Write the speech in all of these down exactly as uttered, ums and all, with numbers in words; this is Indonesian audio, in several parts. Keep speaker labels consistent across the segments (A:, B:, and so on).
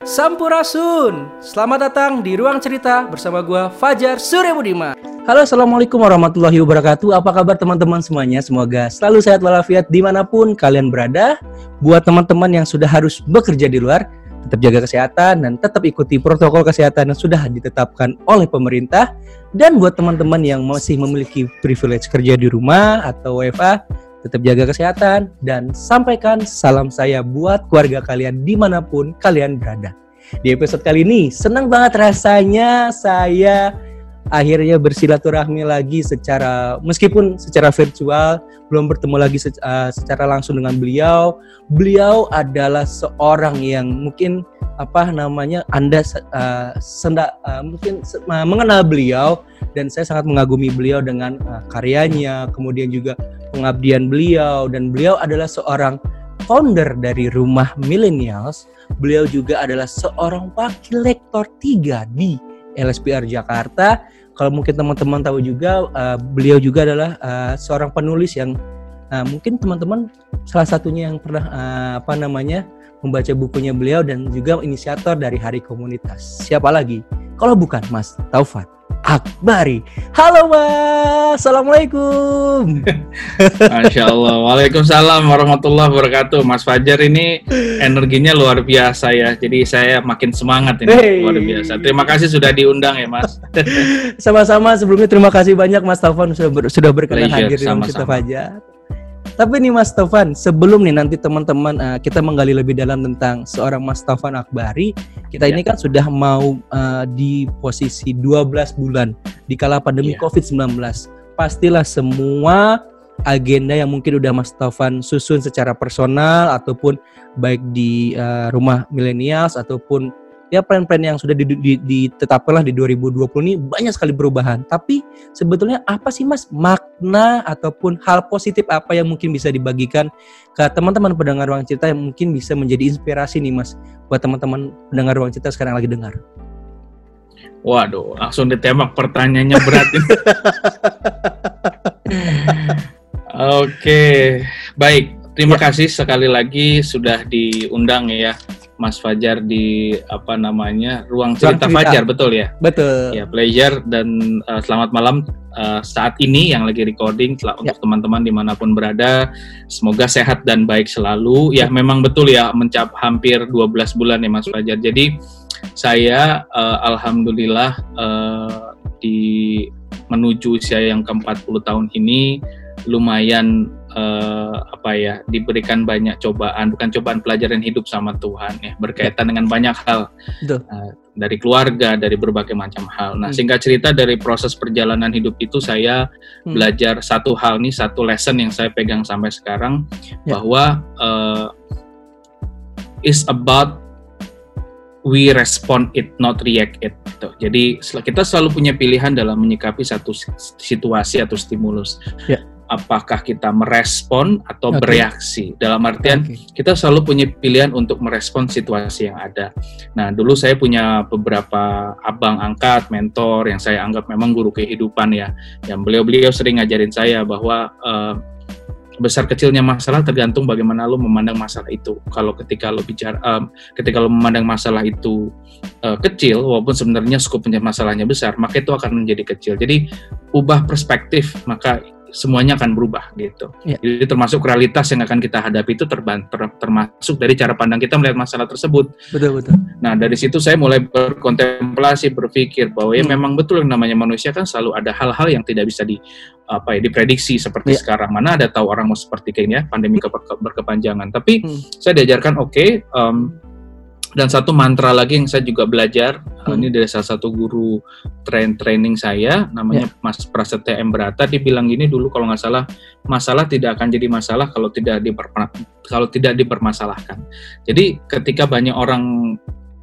A: Sampurasun. Selamat datang di Ruang Cerita bersama gua Fajar Suryabudiman. Halo, assalamualaikum warahmatullahi wabarakatuh. Apa kabar teman-teman semuanya? Semoga selalu sehat walafiat dimanapun kalian berada. Buat teman-teman yang sudah harus bekerja di luar, tetap jaga kesehatan dan tetap ikuti protokol kesehatan yang sudah ditetapkan oleh pemerintah. Dan buat teman-teman yang masih memiliki privilege kerja di rumah atau W F H, tetap jaga kesehatan dan sampaikan salam saya buat keluarga kalian dimanapun kalian berada. Di episode kali ini senang banget rasanya saya akhirnya bersilaturahmi lagi secara meskipun secara virtual, belum bertemu lagi secara langsung dengan beliau. Beliau adalah seorang yang mungkin apa namanya Anda uh, senda, uh, mungkin uh, mengenal beliau dan saya sangat mengagumi beliau dengan uh, karyanya, kemudian juga pengabdian beliau, dan beliau adalah seorang founder dari Rumah Millennials. Beliau juga adalah seorang wakil lektor tiga di L S P R Jakarta. Kalau mungkin teman-teman tahu juga, uh, beliau juga adalah uh, seorang penulis yang uh, mungkin teman-teman salah satunya yang pernah uh, apa namanya membaca bukunya beliau dan juga inisiator dari Hari Komunitas. Siapa lagi kalau bukan Mas Taufan Akbari. Halo Mas, assalamualaikum.
B: Masya Allah, waalaikumsalam warahmatullahi wabarakatuh. Mas Fajar ini energinya luar biasa ya, jadi saya makin semangat ini. Hey. Luar biasa. Terima kasih sudah diundang ya Mas.
A: Sama-sama. Sebelumnya terima kasih banyak Mas Taufan sudah ber, sudah berkenan hadir di Ruang Cerita Fajar. Tapi nih Mas Taufan, sebelum nih nanti teman-teman uh, kita menggali lebih dalam tentang seorang Mas Taufan Akbari, kita ya. Ini kan sudah mau uh, di posisi dua belas bulan di kala pandemi ya. covid sembilan belas. Pastilah semua agenda yang mungkin udah Mas Taufan susun secara personal ataupun baik di uh, Rumah Millennials ataupun ya plan-plan yang sudah ditetapkanlah di dua ribu dua puluh ini banyak sekali perubahan. Tapi sebetulnya apa sih Mas makna ataupun hal positif apa yang mungkin bisa dibagikan ke teman-teman pendengar Ruang Cerita yang mungkin bisa menjadi inspirasi nih Mas buat teman-teman pendengar Ruang Cerita sekarang lagi dengar?
B: Waduh, langsung ditembak pertanyaannya berat ini. Oke, baik. Terima ya. kasih sekali lagi sudah diundang ya Mas Fajar di apa namanya Ruang Cerita, Cerita Fajar, betul ya?
A: Betul.
B: Ya, pleasure dan uh, selamat malam uh, saat ini yang lagi recording ya. Untuk teman-teman dimanapun berada, semoga sehat dan baik selalu. Ya, memang betul ya, mencap hampir dua belas bulan ya Mas Fajar. Jadi saya uh, alhamdulillah uh, di menuju usia yang ke empat puluh tahun ini lumayan uh, apa ya diberikan banyak cobaan, bukan cobaan, pelajaran hidup sama Tuhan ya, berkaitan dengan banyak hal uh, dari keluarga, dari berbagai macam hal. Nah, hmm. singkat cerita dari proses perjalanan hidup itu saya hmm. belajar satu hal nih, satu lesson yang saya pegang sampai sekarang ya. bahwa uh, is about we respond it, not react it. Gitu. Jadi kita selalu punya pilihan dalam menyikapi satu situasi atau stimulus. Ya. Apakah kita merespon atau okay. bereaksi. Dalam artian okay. kita selalu punya pilihan untuk merespon situasi yang ada. Nah, dulu saya punya beberapa abang angkat, mentor yang saya anggap memang guru kehidupan ya. Yang beliau-beliau sering ngajarin saya bahwa uh, besar kecilnya masalah tergantung bagaimana lo memandang masalah itu. Kalau ketika lo bicara, um, ketika lo memandang masalah itu uh, kecil, walaupun sebenarnya skopnya masalahnya besar, maka itu akan menjadi kecil. Jadi ubah perspektif, maka semuanya akan berubah gitu. Ya. Jadi termasuk realitas yang akan kita hadapi itu terban, ter, termasuk dari cara pandang kita melihat masalah tersebut.
A: Betul betul.
B: Nah dari situ saya mulai berkontemplasi, berpikir bahwa ya hmm. memang betul yang namanya manusia kan selalu ada hal-hal yang tidak bisa di apa ya diprediksi seperti ya. sekarang. Mana ada tahu orang mau seperti kayaknya pandemi ke, ke, berkepanjangan. Tapi hmm. saya diajarkan oke. Okay, um, Dan satu mantra lagi yang saya juga belajar, hmm. ini dari salah satu guru train training saya, namanya yeah. Mas Prasetya M. Brata, dia bilang gini dulu kalau nggak salah, masalah tidak akan jadi masalah kalau tidak diper, kalau tidak dipermasalahkan. Jadi ketika banyak orang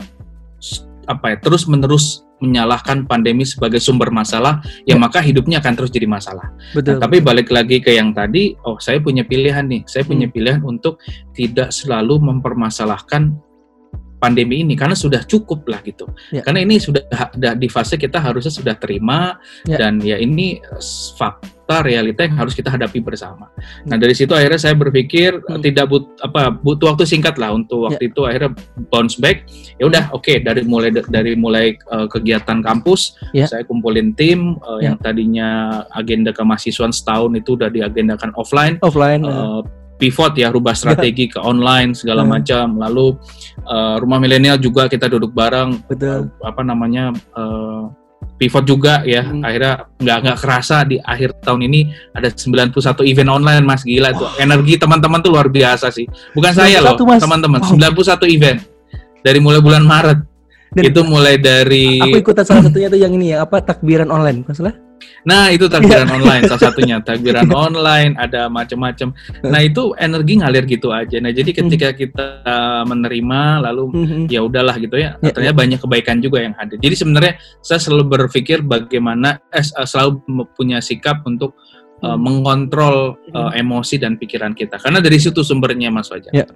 B: apa ya terus menerus menyalahkan pandemi sebagai sumber masalah, ya, ya maka hidupnya akan terus jadi masalah.
A: Betul,
B: nah, tapi balik lagi ke yang tadi, oh saya punya pilihan nih, saya punya hmm. pilihan untuk tidak selalu mempermasalahkan pandemi ini karena sudah cukup lah gitu. Ya. Karena ini sudah di fase kita harusnya sudah terima ya. Dan ya ini fakta realita yang harus kita hadapi bersama. Hmm. Nah dari situ akhirnya saya berpikir hmm. tidak but, apa butuh waktu singkat lah untuk waktu ya. Itu akhirnya bounce back. Ya udah oke okay, dari mulai dari mulai uh, kegiatan kampus ya. Saya kumpulin tim uh, ya. Yang tadinya agenda kemahasiswaan setahun itu udah diagendakan offline.
A: Offline.
B: Uh, pivot ya, rubah strategi ke online segala hmm. macam. Lalu uh, rumah milenial juga kita duduk bareng.
A: Betul.
B: Uh, apa namanya uh, pivot juga ya. Hmm. Akhirnya nggak nggak kerasa di akhir tahun ini ada sembilan puluh satu event online, Mas. Gila tuh. Oh. Energi teman-teman tuh luar biasa sih. Bukan saya loh, teman-teman. Oh. sembilan puluh satu event dari mulai bulan Maret. Dan itu mulai dari
A: aku ikutan salah satunya tuh yang ini ya, apa takbiran online, masalah?
B: Nah itu takbiran online salah satunya, takbiran online ada macam-macam. Nah itu energi ngalir gitu aja. Nah jadi ketika kita menerima lalu ya udahlah gitu ya, ternyata banyak kebaikan juga yang hadir. Jadi sebenarnya saya selalu berpikir bagaimana eh, selalu punya sikap untuk uh, mengontrol uh, emosi dan pikiran kita, karena dari situ sumbernya, Mas Fajar. Ya.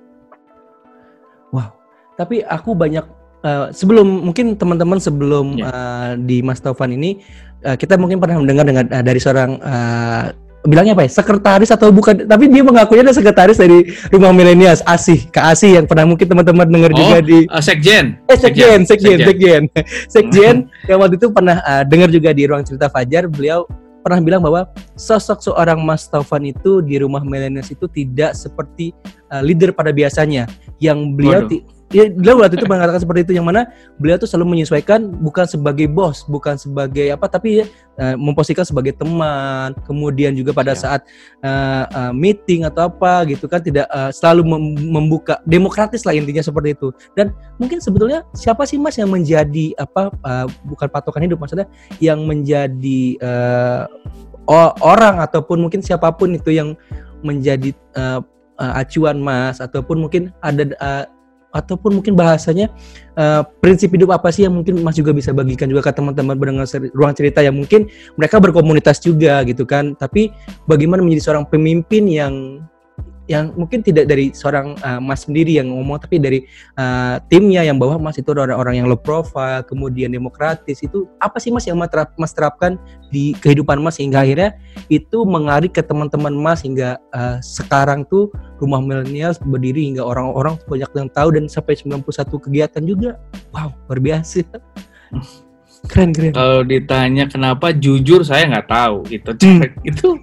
A: Wow. Tapi aku banyak Uh, sebelum mungkin teman-teman sebelum yeah. uh, di Mas Taufan ini uh, kita mungkin pernah mendengar dengan uh, dari seorang uh, bilangnya apa ya, sekretaris atau bukan, tapi dia mengakunya adalah sekretaris dari Rumah Milenials, Asih, Kak Asih yang pernah mungkin teman-teman dengar oh, juga di
B: uh, Sekjen.
A: Eh Sekjen, Sekjen, Sekjen, Sekjen yang waktu itu pernah uh, dengar juga di Ruang Cerita Fajar, beliau pernah bilang bahwa sosok seorang Mas Taufan itu di Rumah Milenials itu tidak seperti uh, leader pada biasanya, yang beliau ti- ya, beliau waktu itu mengatakan seperti itu, yang mana beliau tuh selalu menyesuaikan bukan sebagai bos, bukan sebagai apa, tapi ya, uh, memposisikan sebagai teman. Kemudian juga pada ya. saat uh, uh, meeting atau apa gitu kan, tidak uh, selalu mem- membuka, demokratis lah intinya seperti itu. Dan mungkin sebetulnya siapa sih Mas yang menjadi apa, uh, bukan patokan hidup, maksudnya yang menjadi uh, o- orang ataupun mungkin siapapun itu yang menjadi uh, uh, acuan Mas, ataupun mungkin ada uh, ataupun mungkin bahasanya uh, prinsip hidup apa sih yang mungkin Mas juga bisa bagikan juga ke teman-teman pendengar Ruang Cerita yang mungkin mereka berkomunitas juga gitu kan, tapi bagaimana menjadi seorang pemimpin yang yang mungkin tidak dari seorang uh, Mas sendiri yang ngomong, tapi dari uh, timnya yang bahwa Mas itu orang-orang yang low profile, kemudian demokratis. Itu apa sih Mas yang Mas, terap, mas terapkan di kehidupan Mas hingga akhirnya itu mengarik ke teman-teman Mas hingga uh, sekarang tuh Rumah Milenials berdiri hingga orang-orang banyak yang tahu dan sampai sembilan puluh satu kegiatan juga. Wow, luar biasa. Keren, keren.
B: Kalau ditanya kenapa, jujur saya nggak tahu gitu. Itu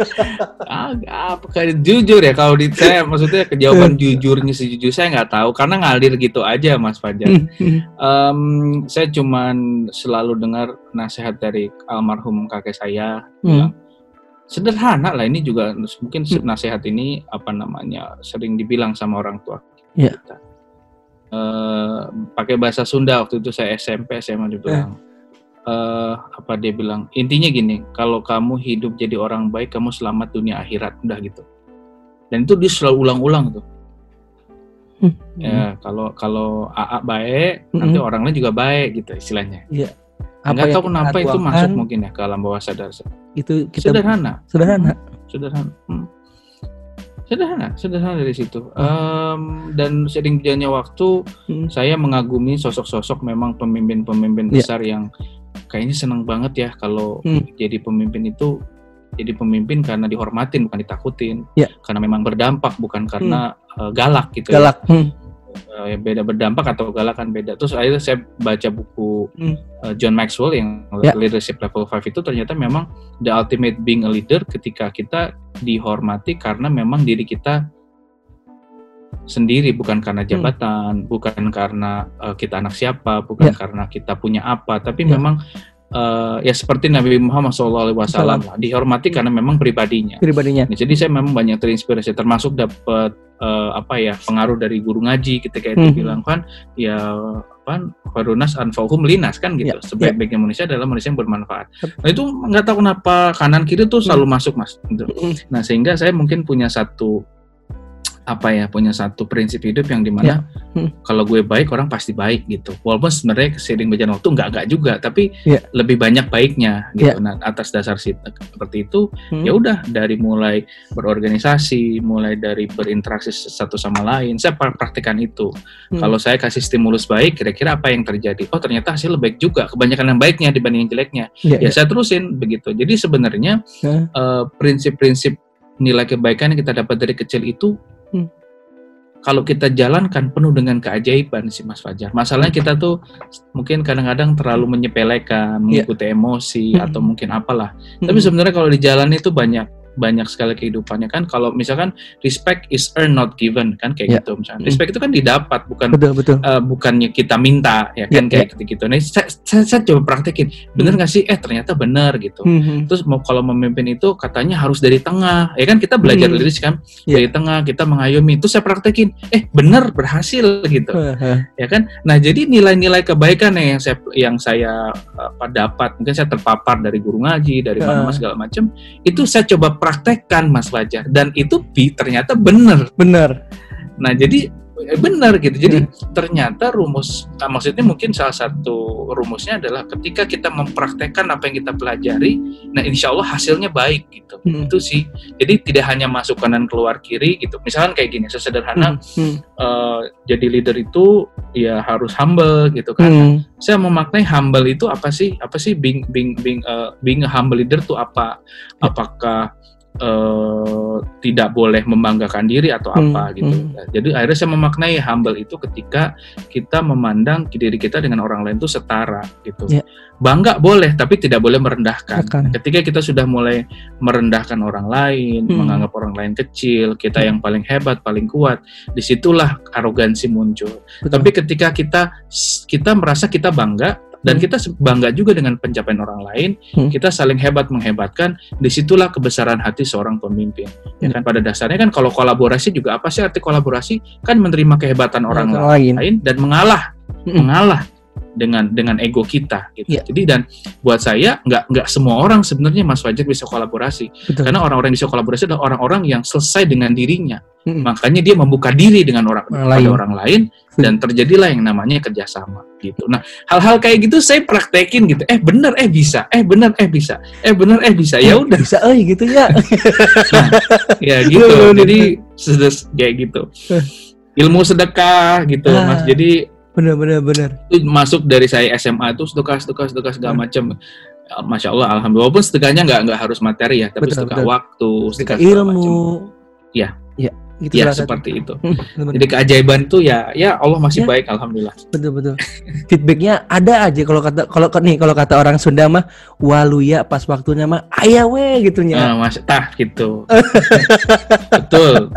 B: apa kayak jujur ya, kalau di saya maksudnya kejawaban jujurnya sejujur saya nggak tahu, karena ngalir gitu aja, Mas Fajar. um, saya cuman selalu dengar nasihat dari almarhum kakek saya bilang, sederhana lah, ini juga mungkin nasihat ini apa namanya sering dibilang sama orang tua
A: yeah.
B: kita. Uh, pakai bahasa Sunda waktu itu saya S M P S M A dibilang. Yeah. Uh, apa dia bilang, intinya gini, kalau kamu hidup jadi orang baik, kamu selamat dunia akhirat, udah gitu. Dan itu dia selalu ulang-ulang tuh. Hmm. Ya kalau kalau A A baik, hmm. nanti orang lain juga baik gitu istilahnya.
A: Iya.
B: Nggak tahu kenapa itu masuk mungkin ya ke alam bawah sadar.
A: Itu kita
B: sederhana,
A: sederhana,
B: sederhana, hmm. sederhana, sederhana dari situ. Hmm. Um, dan sering berjalannya waktu, hmm. saya mengagumi sosok-sosok memang pemimpin-pemimpin yeah. besar yang kayaknya senang banget ya kalau hmm. jadi pemimpin itu jadi pemimpin karena dihormatin, bukan ditakutin, yeah. karena memang berdampak, bukan karena hmm. uh, galak gitu.
A: Galak. Ya. Hmm.
B: Uh, beda berdampak atau galak kan beda. Terus akhirnya saya baca buku hmm. uh, John Maxwell yang yeah. Leadership Level lima itu, ternyata memang the ultimate being a leader ketika kita dihormati karena memang diri kita sendiri, bukan karena jabatan, hmm. bukan karena uh, kita anak siapa, bukan yeah. karena kita punya apa, tapi yeah. memang uh, ya seperti Nabi Muhammad shallallahu alaihi wasallam lah, dihormati karena memang pribadinya.
A: Pribadinya.
B: Nah, jadi saya memang banyak terinspirasi, termasuk dapat uh, apa ya pengaruh dari guru ngaji, ketika itu hmm. bilang kan, ya kan Farunas anfa'uhum linas kan gitu. Yeah. Sebaik-baiknya yeah. manusia adalah manusia yang bermanfaat. Nah itu nggak tahu kenapa kanan kiri tuh selalu hmm. masuk Mas. Gitu. Hmm. Nah sehingga saya mungkin punya satu apa ya, punya satu prinsip hidup yang dimana
A: yeah. hmm.
B: kalau gue baik orang pasti baik gitu. Walaupun sebenarnya seiring berjalan waktu nggak nggak juga, tapi
A: yeah.
B: lebih banyak baiknya gitu.
A: Yeah.
B: Nah atas dasar seperti itu
A: hmm.
B: ya udah, dari mulai berorganisasi, mulai dari berinteraksi satu sama lain, saya praktikkan itu. Hmm. Kalau saya kasih stimulus baik, kira-kira apa yang terjadi? Oh ternyata hasilnya baik juga, kebanyakan yang baiknya dibanding yang jeleknya. Yeah, ya yeah. saya terusin begitu. Jadi sebenarnya yeah. uh, prinsip-prinsip nilai kebaikan yang kita dapat dari kecil itu Hmm. kalau kita jalankan penuh dengan keajaiban sih Mas Fajar. Masalahnya kita tuh mungkin kadang-kadang terlalu menyepelekan, mengikuti yeah. emosi hmm. atau mungkin apalah. Hmm. Tapi sebenarnya kalau di jalan itu banyak banyak sekali kehidupannya kan. Kalau misalkan respect is earned not given kan kayak yeah. gitu misalkan. Respect hmm. itu kan didapat, bukan betul, betul. Uh, bukannya kita minta ya kan yeah, kayak yeah. gitu. Nah saya, saya, saya coba praktekin, bener nggak hmm. sih? Eh ternyata bener gitu. Hmm. Terus mau kalau memimpin itu katanya harus dari tengah, ya kan kita belajar hmm. leadership kan yeah. dari tengah kita mengayomi. Terus saya praktekin, eh bener berhasil gitu, uh-huh. ya kan. Nah jadi nilai-nilai kebaikan yang saya yang saya uh, dapat, mungkin saya terpapar dari guru ngaji, dari mana uh. segala macam, itu saya coba praktekkan Mas Fajar, dan itu bi ternyata benar benar. Nah jadi benar gitu. Jadi hmm. ternyata rumus, nah, maksudnya mungkin salah satu rumusnya adalah ketika kita mempraktekkan apa yang kita pelajari, nah insya Allah hasilnya baik gitu. Hmm. Itu sih. Jadi tidak hanya masuk kanan keluar kiri gitu. Misalkan kayak gini, sesederhana hmm. Hmm. Uh, jadi leader itu ya harus humble gitu kan. Hmm. Saya memaknai humble itu apa sih? Apa sih being being being uh, being a humble leader itu apa? Hmm. Apakah Uh, tidak boleh membanggakan diri atau apa hmm, gitu. Hmm. Nah, jadi akhirnya saya memaknai humble itu ketika kita memandang diri kita dengan orang lain itu setara gitu. Yeah. Bangga boleh, tapi tidak boleh merendahkan. Akan. Ketika kita sudah mulai merendahkan orang lain, hmm. menganggap orang lain kecil, kita hmm. yang paling hebat, paling kuat, disitulah arogansi muncul. Betul. Tapi ketika kita kita merasa kita bangga, dan hmm. kita bangga juga dengan pencapaian orang lain, hmm. kita saling hebat menghebatkan, disitulah kebesaran hati seorang pemimpin. Hmm. Ya kan pada dasarnya kan kalau kolaborasi juga apa sih arti kolaborasi? Kan menerima kehebatan orang hmm. lain dan mengalah, hmm. mengalah dengan dengan ego kita gitu. Yeah. Jadi dan buat saya nggak nggak semua orang sebenarnya Mas Fajar bisa kolaborasi. Betul. Karena orang-orang yang bisa kolaborasi adalah orang-orang yang selesai dengan dirinya. Hmm. Makanya dia membuka diri dengan orang, orang pada lain. orang lain hmm. dan terjadilah yang namanya kerjasama gitu. Nah hal-hal kayak gitu saya praktekin gitu. Eh bener eh bisa, eh bener eh bisa, eh bener eh bisa. Ya udah
A: bisa eh gitu ya.
B: Nah, ya gitu. Jadi sudah kayak gitu. Ilmu sedekah gitu ah. Mas. Jadi
A: benar-benar benar.
B: Itu masuk dari saya S M A itu sedekah sedekah sedekah segala hmm. macam. Masya Allah, alhamdulillah. Walaupun sedekahnya nggak nggak harus materi ya, tapi betul, sedekah betul. waktu, sedekah
A: ilmu.
B: Ya,
A: ya, gitu
B: ya seperti itu. Jadi keajaiban itu ya, ya Allah masih ya. baik, alhamdulillah.
A: Betul betul. Feedbacknya ada aja kalau kata kalau nih kalau kata orang Sunda mah waluya pas waktunya mah aya we gitunya.
B: Nah, mas tah gitu. Betul.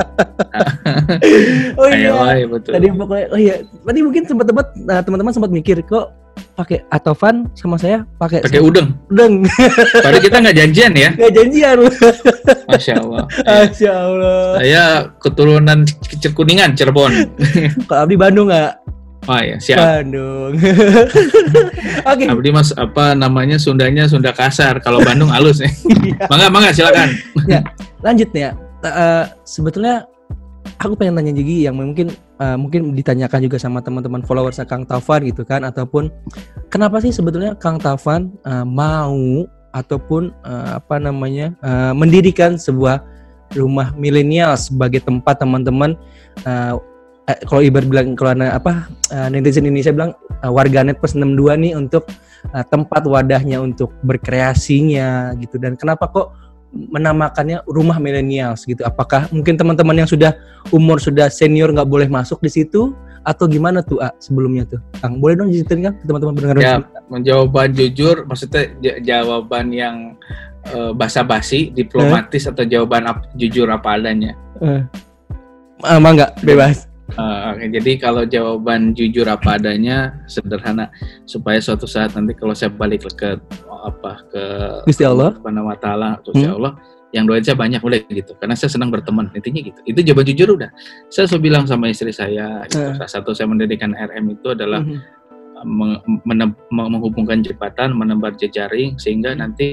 A: Oh iya. Ayah, betul. Tadi pokoknya oh iya, tadi mungkin sempat-sempat nah, teman-teman sempat mikir kok pakai Atofan sama saya pakai
B: pakai udeng.
A: Udeng.
B: Padahal kita nggak janjian ya.
A: Nggak janjian.
B: Masya Allah.
A: Masya Allah.
B: Saya keturunan Kuningan, Cirebon.
A: Kalau Abdi Bandung nggak?
B: Oh ya, siap.
A: Bandung. Oke. Okay.
B: Abdi Mas apa namanya Sundanya Sunda kasar. Kalau Bandung halus ya. Mangga mangga silakan.
A: Ya, lanjut ya. Uh, sebetulnya aku pengen tanya Jigi yang mungkin uh, mungkin ditanyakan juga sama teman-teman followers Kang Taufan gitu kan, ataupun kenapa sih sebetulnya Kang Taufan uh, mau ataupun uh, apa namanya uh, mendirikan sebuah rumah milenial sebagai tempat teman-teman uh, eh, kalau ibarat bilang kalau apa uh, netizen Indonesia bilang uh, warganet plus enam puluh dua nih untuk uh, tempat wadahnya untuk berkreasinya gitu. Dan kenapa kok menamakannya rumah milenials gitu? Apakah mungkin teman-teman yang sudah umur sudah senior nggak boleh masuk di situ atau gimana tuh ah, sebelumnya tuh Kang? Boleh dong ceritain kan teman-teman pendengar?
B: Ya, menjawaban jujur maksudnya j- jawaban yang uh, basa-basi, diplomatis eh? atau jawaban ap- jujur apa adanya?
A: Eh. Ama nggak bebas.
B: Uh, jadi kalau jawaban jujur apa adanya sederhana supaya suatu saat nanti kalau saya balik ke apa ke
A: Gusti Allah
B: Subhanahu wa taala Gusti hmm. Allah yang doain saya banyak udah gitu karena saya senang berteman intinya gitu. Itu jawaban jujur udah. Saya selalu bilang sama istri saya gitu, hmm. salah satu saya mendirikan R M itu adalah hmm. meng- menem- menghubungkan jembatan, menebar jejaring sehingga nanti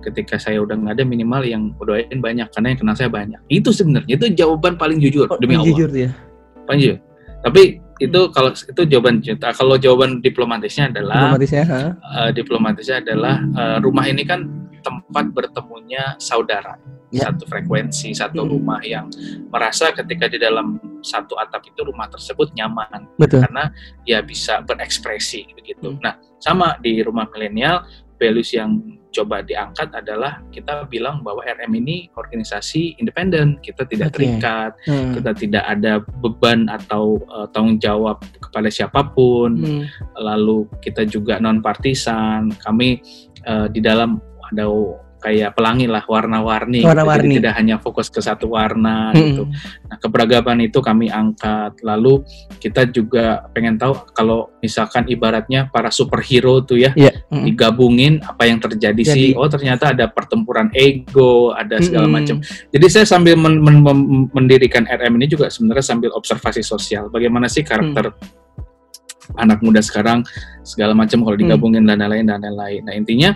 B: ketika saya udah nggak ada, minimal yang doain banyak karena yang kenal saya banyak. Itu sebenarnya itu jawaban paling jujur
A: oh,
B: demi Allah.
A: Jujur ya.
B: Paling jujur. Tapi itu hmm. kalau itu jawaban cinta. Kalau jawaban diplomatisnya adalah
A: diplomatisnya,
B: uh, diplomatisnya adalah uh, rumah ini kan tempat bertemunya saudara. Ya. Satu frekuensi, satu hmm. rumah yang merasa ketika di dalam satu atap itu rumah tersebut nyaman.
A: Betul.
B: Karena ya bisa berekspresi begitu. Hmm. Nah, sama di rumah milenial, values yang coba diangkat adalah kita bilang bahwa R M ini organisasi independen, kita tidak okay. terikat, hmm. kita tidak ada beban atau uh, tanggung jawab kepada siapapun. Hmm. Lalu kita juga non partisan. Kami uh, di dalam ada kayak pelangi lah, warna-warni,
A: warna-warni.
B: Jadi tidak hanya fokus ke satu warna hmm. gitu. Nah, keberagaman itu kami angkat. Lalu kita juga pengen tahu kalau misalkan ibaratnya para superhero tuh ya, yeah. hmm. digabungin apa yang terjadi Jadi. sih? Oh, ternyata ada pertempuran ego, ada segala hmm. macam. Jadi saya sambil men- men- men- mendirikan R M ini juga sebenarnya sambil observasi sosial. Bagaimana sih karakter hmm. anak muda sekarang, segala macam kalau digabungin hmm. dan lain-lain dan lain-lain. Nah, intinya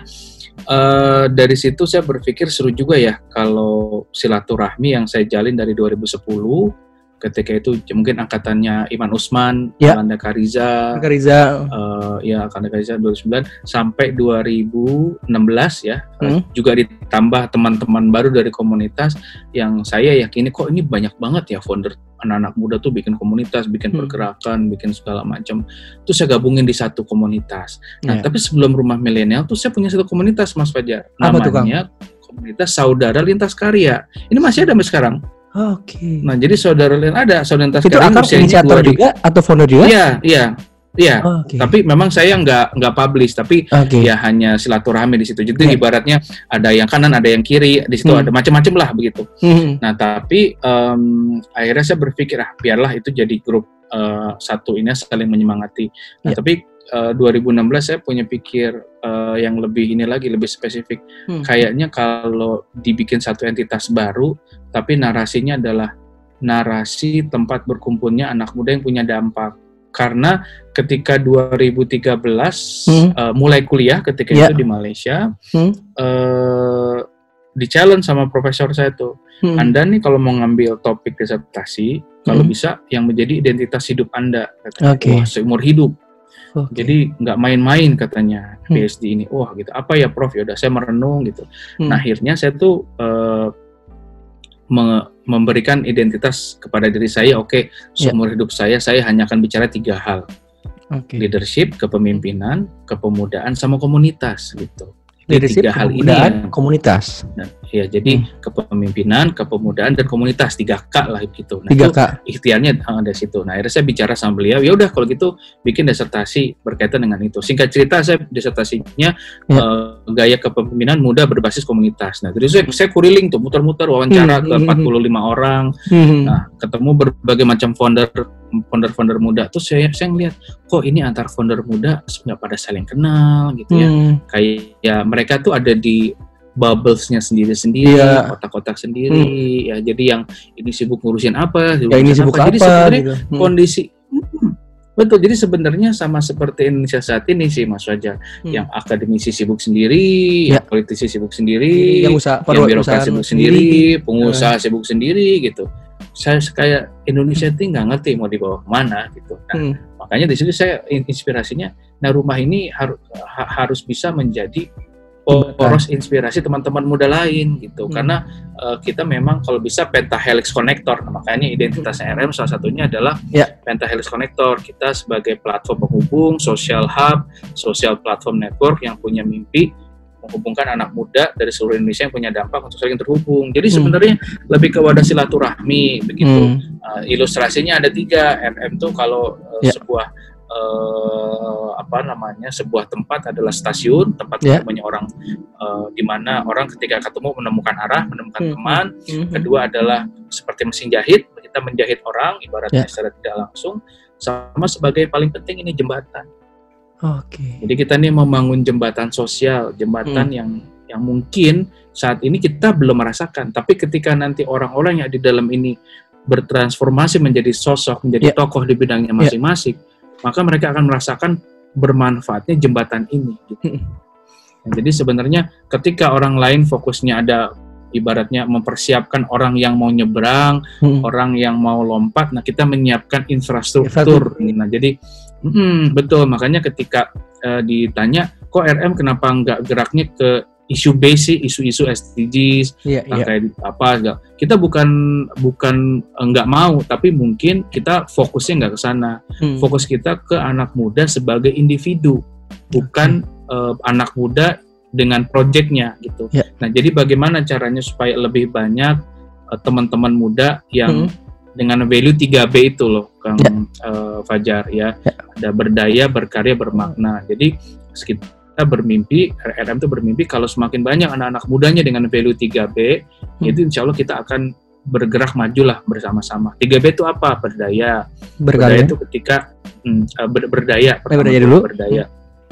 B: Uh, dari situ saya berpikir seru juga ya kalau silaturahmi yang saya jalin dari dua ribu sepuluh, ketika itu mungkin angkatannya Iman Usman,
A: ya.
B: Alanda Kariza,
A: Kariza.
B: Uh, ya Alanda Kariza dua ribu sembilan sampai dua ribu enam belas ya, hmm. uh, juga ditambah teman-teman baru dari komunitas yang saya yakini kok ini banyak banget ya founder anak-anak muda tuh bikin komunitas, bikin hmm. pergerakan, bikin segala macam. Terus saya gabungin di satu komunitas. Nah, yeah. tapi sebelum rumah milenial tuh saya punya satu komunitas, Mas Fajar. Namanya Komunitas Saudara Lintas Karya. Ini masih ada sampai sekarang.
A: Oke. Okay.
B: Nah, jadi Saudara Lintas ada, Saudara Lintas
A: Karya. Itu akar inisiator juga atau founder juga?
B: Iya, iya. Iya,
A: oh, okay.
B: tapi memang saya nggak nggak publish, tapi okay. ya hanya silaturahmi di situ. Jadi yeah. ibaratnya ada yang kanan, ada yang kiri, di situ hmm. ada macam-macam lah begitu. Hmm. Nah, tapi um, akhirnya saya berpikir ah biarlah itu jadi grup uh, satu ini saling menyemangati. Nah, yeah. tapi uh, dua ribu enam belas saya punya pikir uh, yang lebih ini lagi, lebih spesifik. Hmm. Kayaknya kalau dibikin satu entitas baru, tapi narasinya adalah narasi tempat berkumpulnya anak muda yang punya dampak. Karena ketika dua ribu tiga belas hmm. uh, mulai kuliah ketika yeah. itu di Malaysia, hmm. uh, di-challenge sama profesor saya tuh, hmm. Anda nih kalau mau ngambil topik disertasi, hmm. kalau bisa yang menjadi identitas hidup Anda, katanya, okay. wah seumur hidup. Okay. Jadi nggak main-main katanya hmm. P H D ini. Wah gitu, apa ya Prof? Ya udah saya merenung gitu. Hmm. Nah akhirnya saya tuh uh, me- memberikan identitas kepada diri saya, oke, okay, seumur yeah. hidup saya, saya hanya akan bicara tiga hal. Okay. Leadership, kepemimpinan, kepemudaan, sama komunitas, gitu.
A: Leadership,
B: tiga hal ini
A: ya, komunitas.
B: Nah, ya, jadi hmm. kepemimpinan, kepemudaan, dan komunitas, tiga K lah gitu. Nah,
A: tiga K.
B: Itu ikhtiarnya ada situ. Nah, akhirnya saya bicara sama beliau, ya udah kalau gitu bikin disertasi berkaitan dengan itu. Singkat cerita, saya disertasinya ya. uh, gaya kepemimpinan muda berbasis komunitas. Nah, terus saya, saya kuriling tuh, muter-muter wawancara hmm. ke empat puluh lima orang. Hmm. Nah, ketemu berbagai macam founder founder-founder muda. Terus saya saya ngeliat, kok ini antar founder muda nggak pada saling kenal gitu ya. Hmm. Kayak ya mereka tuh ada di bubbles-nya sendiri-sendiri, yeah. kotak-kotak sendiri, hmm. ya jadi yang ini sibuk ngurusin apa,
A: ya ini sibuk apa,
B: apa jadi sebenarnya
A: gitu. hmm.
B: kondisi hmm, betul, jadi sebenarnya sama seperti Indonesia saat ini sih Mas Fajar, hmm. yang akademisi sibuk sendiri, yeah. yang politisi sibuk sendiri,
A: yang, usaha,
B: yang birokrat sibuk sendiri, pengusaha yeah. sibuk sendiri gitu. Saya kayak Indonesia itu nggak ngerti mau dibawa kemana gitu. Nah, hmm. makanya di situ saya inspirasinya, nah rumah ini har- ha- harus bisa menjadi poros inspirasi teman-teman muda lain gitu. Hmm. Karena uh, kita memang kalau bisa pentahelix connector. Nah, makanya identitas R M salah satunya adalah yeah. pentahelix connector. Kita sebagai platform penghubung, social hub, social platform network yang punya mimpi menghubungkan anak muda dari seluruh Indonesia yang punya dampak untuk saling terhubung. Jadi sebenarnya hmm. lebih ke wadah silaturahmi begitu. Hmm. Uh, ilustrasinya ada tiga. R M tuh kalau uh, yeah. sebuah uh, apa namanya sebuah tempat adalah stasiun, tempat yeah. ketemunya orang, uh, di mana orang ketika ketemu menemukan arah, menemukan hmm. teman. Hmm. Kedua adalah seperti mesin jahit, kita menjahit orang ibaratnya yeah. secara tidak langsung. Sama sebagai paling penting ini jembatan.
A: Oke. Okay.
B: Jadi kita nih membangun jembatan sosial, jembatan hmm. yang yang mungkin saat ini kita belum merasakan, tapi ketika nanti orang-orang yang di dalam ini bertransformasi menjadi sosok, menjadi yeah. tokoh di bidangnya masing-masing, yeah. maka mereka akan merasakan bermanfaatnya jembatan ini. Gitu. Nah, jadi sebenarnya ketika orang lain fokusnya ada ibaratnya mempersiapkan orang yang mau nyebrang, hmm. orang yang mau lompat, nah kita menyiapkan infrastruktur. Nah jadi hmm, betul, makanya ketika uh, ditanya kok R M kenapa nggak geraknya ke isu basic, isu-isu S D Gs, yeah, terkait yeah. apa, enggak. Kita bukan bukan enggak mau, tapi mungkin kita fokusnya enggak ke sana. Hmm. Fokus kita ke anak muda sebagai individu, bukan hmm. uh, anak muda dengan proyeknya gitu. Yeah. Nah, jadi bagaimana caranya supaya lebih banyak uh, teman-teman muda yang hmm. dengan value tiga B itu loh, Kang yeah. uh, Fajar ya. Yeah. Ada berdaya, berkarya, bermakna. Jadi sekitar kita bermimpi, R M itu bermimpi kalau semakin banyak anak-anak mudanya dengan value tiga B, hmm. itu insya Allah kita akan bergerak majulah bersama-sama. tiga B itu apa? Berdaya. Berkarya. Berdaya itu ketika hmm, ber, berdaya.
A: Eh, berdaya dulu.
B: Berdaya.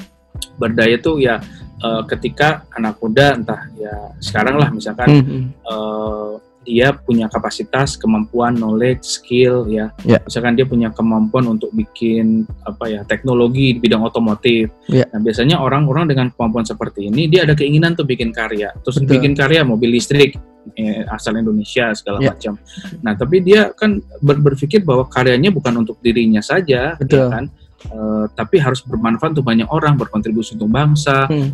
B: Berdaya itu ya uh, ketika anak muda entah ya sekarang lah misalkan hmm. uh, dia punya kapasitas, kemampuan, knowledge, skill ya. Yeah. Misalkan dia punya kemampuan untuk bikin apa ya teknologi di bidang otomotif. Yeah. Nah biasanya orang-orang dengan kemampuan seperti ini dia ada keinginan tuh bikin karya. Terus Betul. bikin karya mobil listrik eh, asal Indonesia segala yeah. macam. Nah tapi dia kan ber- berpikir bahwa karyanya bukan untuk dirinya saja, ya kan? Uh, tapi harus bermanfaat untuk banyak orang, berkontribusi untuk bangsa. Hmm.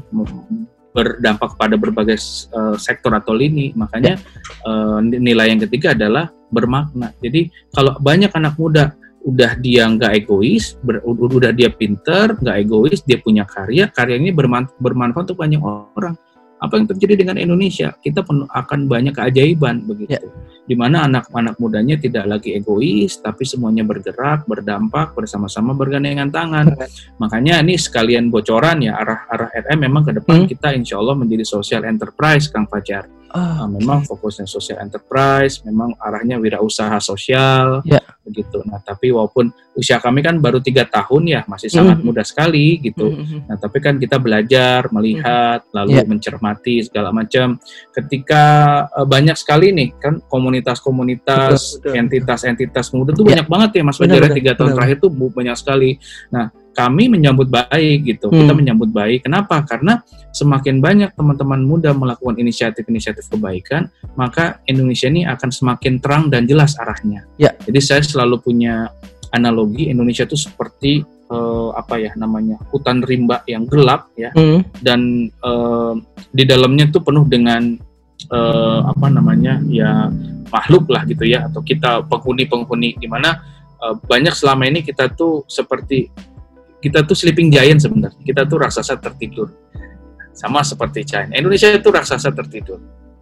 B: Berdampak pada berbagai uh, sektor atau lini, makanya uh, nilai yang ketiga adalah bermakna. Jadi kalau banyak anak muda udah dia nggak egois, ber, udah dia pinter, nggak egois, dia punya karya, karyanya berman, bermanfaat untuk banyak orang. Apa yang terjadi dengan Indonesia? Kita penuh, akan banyak keajaiban begitu. Ya. Di mana anak-anak mudanya tidak lagi egois, tapi semuanya bergerak, berdampak, bersama-sama bergandengan tangan. Ya. Makanya ini sekalian bocoran ya, arah-arah R M memang ke depan hmm. kita insya Allah menjadi social enterprise, Kang Fajar. Oh, nah, memang fokusnya social enterprise, memang arahnya wirausaha sosial, ya. begitu. Nah, tapi walaupun usia kami kan baru tiga tahun ya, masih sangat mm. muda sekali gitu. Mm-hmm. Nah, tapi kan kita belajar, melihat, mm. lalu yeah. mencermati segala macam. Ketika uh, banyak sekali nih kan komunitas-komunitas, betul, betul. entitas-entitas muda tuh yeah. banyak banget ya, Mas Fajar. Tiga tahun benar. terakhir tuh banyak sekali. Nah, kami menyambut baik gitu, hmm. kita menyambut baik. Kenapa? Karena semakin banyak teman-teman muda melakukan inisiatif-inisiatif kebaikan, maka Indonesia ini akan semakin terang dan jelas arahnya. Ya. Jadi saya selalu punya analogi Indonesia itu seperti uh, apa ya namanya hutan rimba yang gelap ya, hmm. dan uh, di dalamnya tuh penuh dengan uh, apa namanya ya makhluk lah gitu ya, atau kita penghuni-penghuni di mana uh, banyak selama ini kita tuh seperti kita tuh sleeping giant sebenarnya. Kita tuh raksasa tertidur. Sama seperti China. Indonesia itu raksasa tertidur.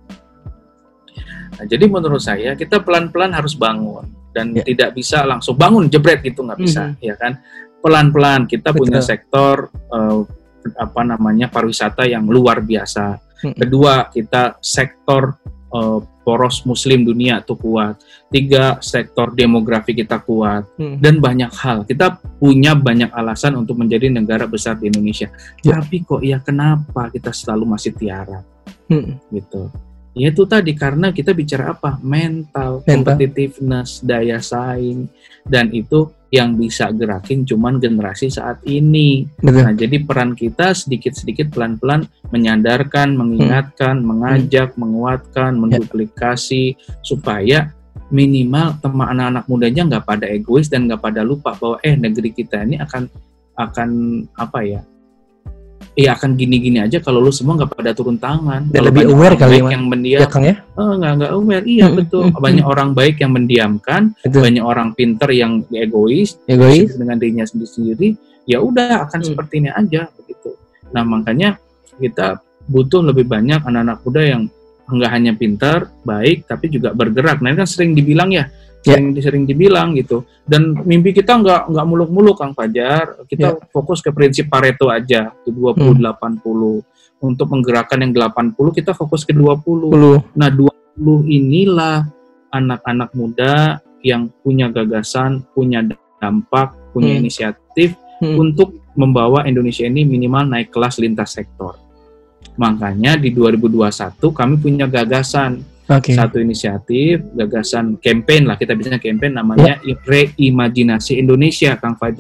B: Nah, jadi menurut saya kita pelan-pelan harus bangun dan ya. tidak bisa langsung bangun jebret gitu, nggak bisa, mm-hmm. ya kan? Pelan-pelan kita Betul. punya sektor uh, apa namanya pariwisata yang luar biasa. Mm-hmm. Kedua, kita sektor uh, poros Muslim dunia itu kuat. Tiga, sektor demografi kita kuat. Hmm. Dan banyak hal. Kita punya banyak alasan untuk menjadi negara besar di Indonesia. Ya. Tapi kok ya kenapa kita selalu masih tiarap? Hmm. Gitu. Ya itu tadi, karena kita bicara apa? Mental, Mental. competitiveness, daya saing. Dan itu yang bisa gerakin cuman generasi saat ini. Betul. Nah, jadi peran kita sedikit-sedikit pelan-pelan menyadarkan, mengingatkan, hmm. mengajak, menguatkan, menduplikasi, ya. supaya minimal teman anak-anak mudanya nggak pada egois dan nggak pada lupa bahwa eh negeri kita ini akan akan apa ya? Iya akan gini-gini aja kalau lu semua nggak pada turun tangan. Dan
A: lebih aware kali
B: yang mendiam, ya, Kang, ya? Oh, nggak nggak aware, iya hmm, betul. Hmm, banyak hmm. orang baik yang mendiamkan, betul. banyak orang pinter yang egois, egois dengan dirinya sendiri. Ya udah akan hmm. seperti ini aja begitu. Nah makanya kita butuh lebih banyak anak-anak muda yang nggak hanya pintar, baik, tapi juga bergerak. Nah ini kan sering dibilang ya. Sering, yeah. sering dibilang gitu, dan mimpi kita nggak nggak muluk-muluk Kang Fajar, kita yeah. fokus ke prinsip Pareto aja, itu dua puluh delapan puluh, untuk menggerakkan yang delapan puluh kita fokus ke dua puluh. Nah dua puluh inilah anak-anak muda yang punya gagasan, punya dampak, punya hmm. inisiatif hmm. untuk membawa Indonesia ini minimal naik kelas lintas sektor. Makanya di dua ribu dua puluh satu kami punya gagasan. Okay. Satu inisiatif, gagasan campaign lah, kita biasanya campaign namanya yeah. Reimajinasi Indonesia, Kang Fajar.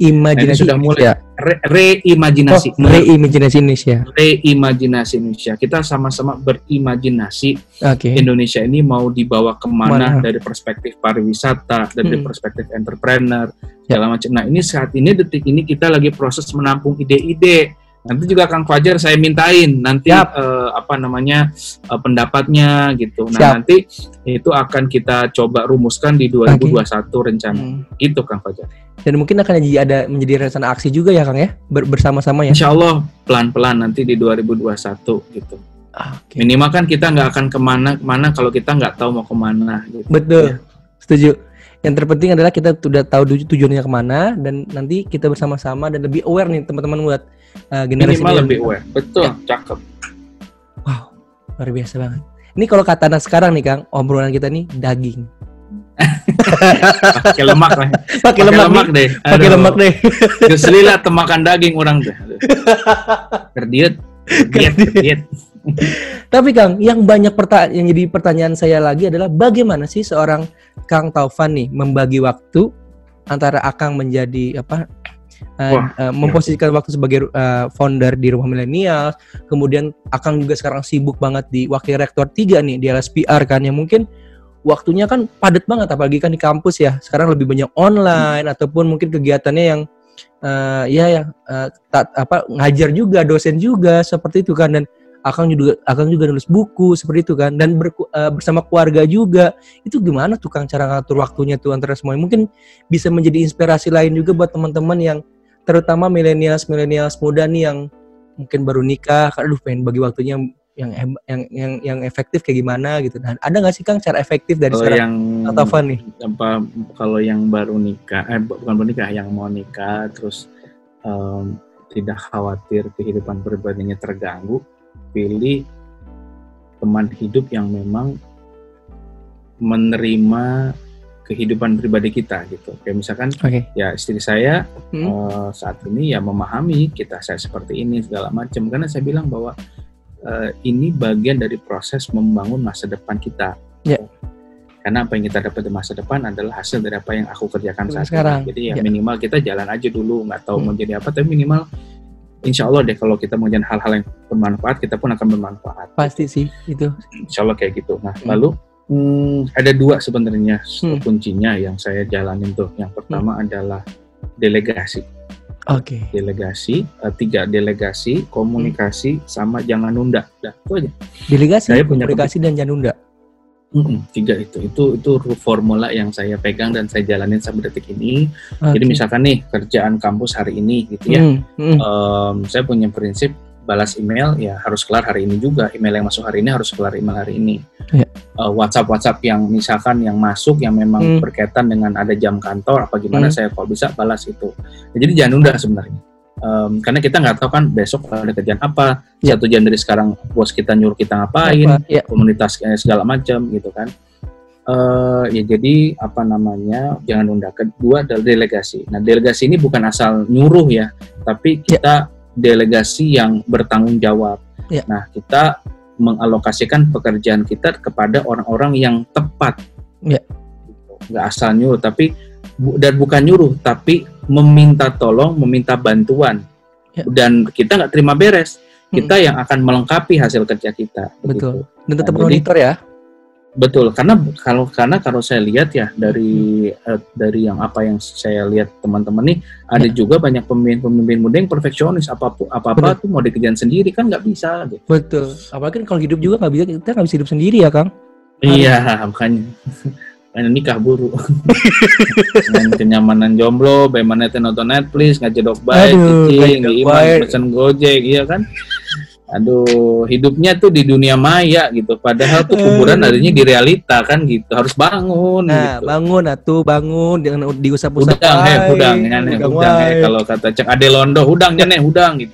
A: Imajinasi
B: nah, sudah mulai
A: ya.
B: Re, reimajinasi.
A: Oh, reimajinasi Indonesia.
B: Reimajinasi Indonesia. Kita sama-sama berimajinasi
A: okay.
B: Indonesia ini mau dibawa kemana
A: Mana?
B: dari perspektif pariwisata, dari hmm. perspektif entrepreneur,
A: ya.
B: segala macam. Nah ini saat ini detik ini kita lagi proses menampung ide-ide. Nanti juga Kang Fajar saya mintain nanti uh, apa namanya uh, pendapatnya gitu. Nah Siap. Nanti itu akan kita coba rumuskan di dua ribu dua puluh satu okay. rencana. Hmm. Gitu Kang Fajar. Dan
A: mungkin akan jadi ada menjadi rencana aksi juga ya Kang ya Ber- bersama-sama ya.
B: Insya Allah pelan-pelan nanti di dua ribu dua puluh satu gitu. Okay. Minimal kan kita nggak akan kemana-kemana kalau kita nggak tahu mau kemana. Gitu.
A: Betul. Ya. Setuju. Yang terpenting adalah kita sudah tahu tujuannya kemana dan nanti kita bersama-sama dan lebih aware nih teman-teman buat uh, generasi
B: minimal lebih aware. Betul, ya. Cakep.
A: Wow, luar biasa banget. Ini kalau kata anak sekarang nih Kang, obrolan kita nih daging.
B: Pakai lemak lah.
A: Pakai lemak, lemak deh. Pakai lemak deh.
B: Keselilah temakan daging orang tuh. Kerdiet, kerdiet, kerdiet.
A: Tapi Kang, yang banyak pertanyaan yang jadi pertanyaan saya lagi adalah bagaimana sih seorang Kang Taufan nih membagi waktu antara Akang menjadi apa uh, uh, memposisikan waktu sebagai uh, founder di Rumah Milenial, kemudian Akang juga sekarang sibuk banget di Wakil Rektor tiga nih di L S P R kan, yang mungkin waktunya kan padat banget apalagi kan di kampus ya. Sekarang lebih banyak online hmm. ataupun mungkin kegiatannya yang uh, ya ya uh, tak, apa ngajar juga, dosen juga seperti itu kan, dan Akang juga Akang juga nulis buku seperti itu kan, dan ber, uh, bersama keluarga juga. Itu gimana tuh Kang cara ngatur waktunya tuh antara semuanya? Mungkin bisa menjadi inspirasi lain juga buat teman-teman yang terutama milenials milenials muda nih yang mungkin baru nikah, kan aduh pengen bagi waktunya yang yang yang yang efektif kayak gimana gitu. Nah, ada nggak sih Kang cara efektif dari
B: kalau
A: sekarang
B: yang
A: Taufan nih?
B: Apa kalau yang baru nikah eh bukan baru nikah, yang mau nikah terus um, tidak khawatir kehidupan pribadinya terganggu, pilih teman hidup yang memang menerima kehidupan pribadi kita gitu. Kayak misalkan okay. ya istri saya hmm. uh, saat ini ya memahami kita saya seperti ini segala macam, karena saya bilang bahwa uh, ini bagian dari proses membangun masa depan kita. Yeah. Karena apa yang kita dapat di masa depan adalah hasil dari apa yang aku kerjakan saat
A: sekarang.
B: ini. Jadi ya yeah. minimal kita jalan aja dulu, nggak tahu hmm. mau jadi apa, tapi minimal insya Allah deh kalau kita mengerjakan hal-hal yang bermanfaat, kita pun akan bermanfaat.
A: Pasti sih itu.
B: Insya Allah kayak gitu. Nah hmm. lalu hmm, ada dua sebenarnya hmm. kuncinya yang saya jalanin tuh. Yang pertama hmm. adalah delegasi.
A: Oke. Okay.
B: Delegasi, uh, tiga delegasi, komunikasi, hmm. sama jangan nunda. Dah itu aja.
A: Delegasi, saya komunikasi dan jangan nunda.
B: Mm-mm, tiga itu, itu itu formula yang saya pegang dan saya jalanin sampai detik ini. Okay. Jadi misalkan nih kerjaan kampus hari ini gitu ya, mm, mm. Um, saya punya prinsip balas email ya harus kelar hari ini juga. Email yang masuk hari ini harus kelar email hari ini. Yeah. Uh, WhatsApp WhatsApp yang misalkan yang masuk yang memang mm. berkaitan dengan ada jam kantor apa gimana mm. saya kalau bisa balas itu. Nah, jadi jangan nunda sebenarnya. Um, karena kita nggak tahu kan besok ada kerjaan apa, yeah. satu jam dari sekarang bos kita nyuruh kita ngapain, apa, yeah. komunitas segala macam gitu kan. Uh, ya jadi apa namanya jangan nunda. Kedua adalah delegasi. Nah delegasi ini bukan asal nyuruh ya, tapi kita yeah. delegasi yang bertanggung jawab. Yeah. Nah kita mengalokasikan pekerjaan kita kepada orang-orang yang tepat. Yeah. Nggak asal nyuruh, tapi dan bukan nyuruh, tapi meminta tolong, meminta bantuan, ya. Dan kita nggak terima beres, kita hmm. yang akan melengkapi hasil kerja kita.
A: Betul.
B: Begitu.
A: Dan tetap
B: nah,
A: monitor ya.
B: Betul, karena kalau karena kalau saya lihat ya dari hmm. uh, dari yang apa yang saya lihat teman-teman nih, ada ya. juga banyak pemimpin-pemimpin muda yang perfeksionis, apa apa-apa tuh mau dikerjain sendiri kan nggak bisa. Gitu.
A: Betul. Apalagi kalau hidup juga nggak bisa, kita nggak bisa hidup sendiri ya Kang.
B: Iya, makanya. Main nikah buru, main kenyamanan jomblo, bagaimana nonton Netflix, ngajedok baik, cicing, diiman, pesen Gojek, iya kan? Aduh, hidupnya tuh di dunia maya gitu, padahal tuh kuburan adanya di realita kan gitu, harus bangun.
A: Nah, gitu. Bangun atuh, bangun, jangan diusap-usap.
B: Hudang, heh, hudang, heh, hudang, heh, kalau kata Cek Ade Londo, hudangnya nih, hudang gitu.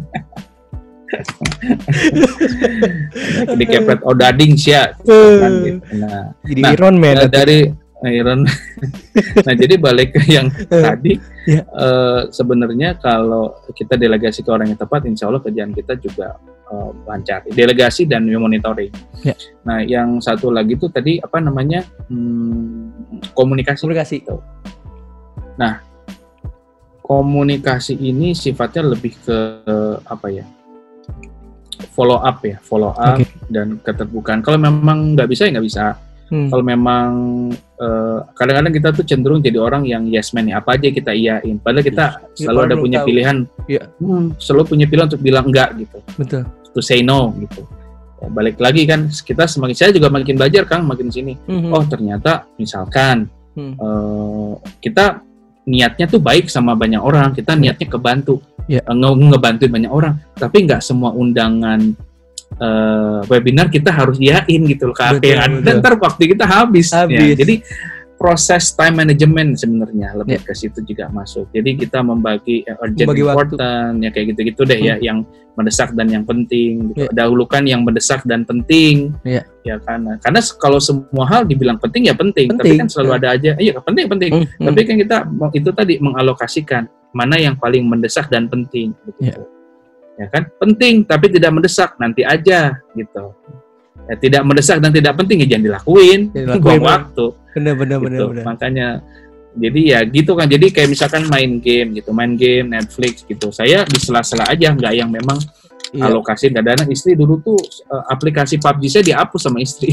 B: Dikepret odading sia kan gitu. Nah, jadi nah, Iron Man nah, dari Iron nah jadi balik ke yang tadi yeah. uh, sebenarnya kalau kita delegasi ke orang yang tepat, insya Allah kerjaan kita juga uh, lancar. Delegasi dan monitoring. Yeah. Nah yang satu lagi tuh tadi apa namanya hmm, komunikasi.
A: Komunikasi.
B: Nah komunikasi ini sifatnya lebih ke apa ya? Follow up ya, follow up okay. dan keterbukaan. Kalau memang nggak bisa ya nggak bisa. Hmm. Kalau memang uh, kadang-kadang kita tuh cenderung jadi orang yang yes man ya, apa aja kita iyain. Padahal kita yes. selalu ya, ada punya tahu. pilihan, ya. hmm, selalu punya pilihan untuk bilang enggak gitu.
A: Betul.
B: To say no gitu. Ya, balik lagi kan kita semakin, saya juga makin belajar Kang, makin sini. Mm-hmm. Oh ternyata misalkan mm. uh, kita niatnya tuh baik sama banyak orang, kita niatnya kebantu, yeah. nge- ngebantuin banyak orang, tapi nggak semua undangan uh, webinar kita harus iyain gitu loh, K P dan ntar waktu kita habis. habis. Ya. Jadi proses time management sebenarnya lebih yeah. ke situ juga masuk. Jadi kita membagi urgent, membagi important, waktu. Ya kayak gitu-gitu deh hmm. ya, yang mendesak dan yang penting. Gitu. Yeah. Dahulukan yang mendesak dan penting. Yeah. Ya karena karena kalau semua hal dibilang penting ya penting, penting. Tapi kan selalu yeah. ada aja, iya penting penting. Hmm. Tapi kan kita itu tadi mengalokasikan mana yang paling mendesak dan penting. Gitu. Yeah. Ya kan penting tapi tidak mendesak, nanti aja gitu. Ya, tidak mendesak dan tidak penting ya jangan dilakuin, buang waktu.
A: Benar-benar
B: gitu.
A: benar.
B: Makanya jadi ya gitu kan. Jadi kayak misalkan main game gitu, main game Netflix gitu. Saya di sela-sela aja, nggak yang memang iya. alokasi dana. Istri dulu tuh uh, aplikasi P U B G saya dihapus sama istri.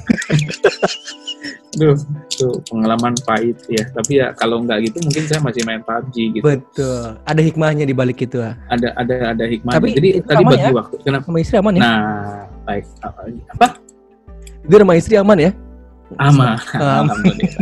B: Duh, tuh pengalaman pahit ya. Tapi ya kalau nggak gitu mungkin saya masih main P U B G gitu.
A: Betul. Ada hikmahnya di balik itu ah.
B: Ada ada ada hikmahnya.
A: Tapi
B: jadi tadi bagi ya? waktu. Kenapa?
A: Sama istri aman ya?
B: Nah, baik. Apa?
A: Itu sama istri aman ya?
B: Aman. Alhamdulillah.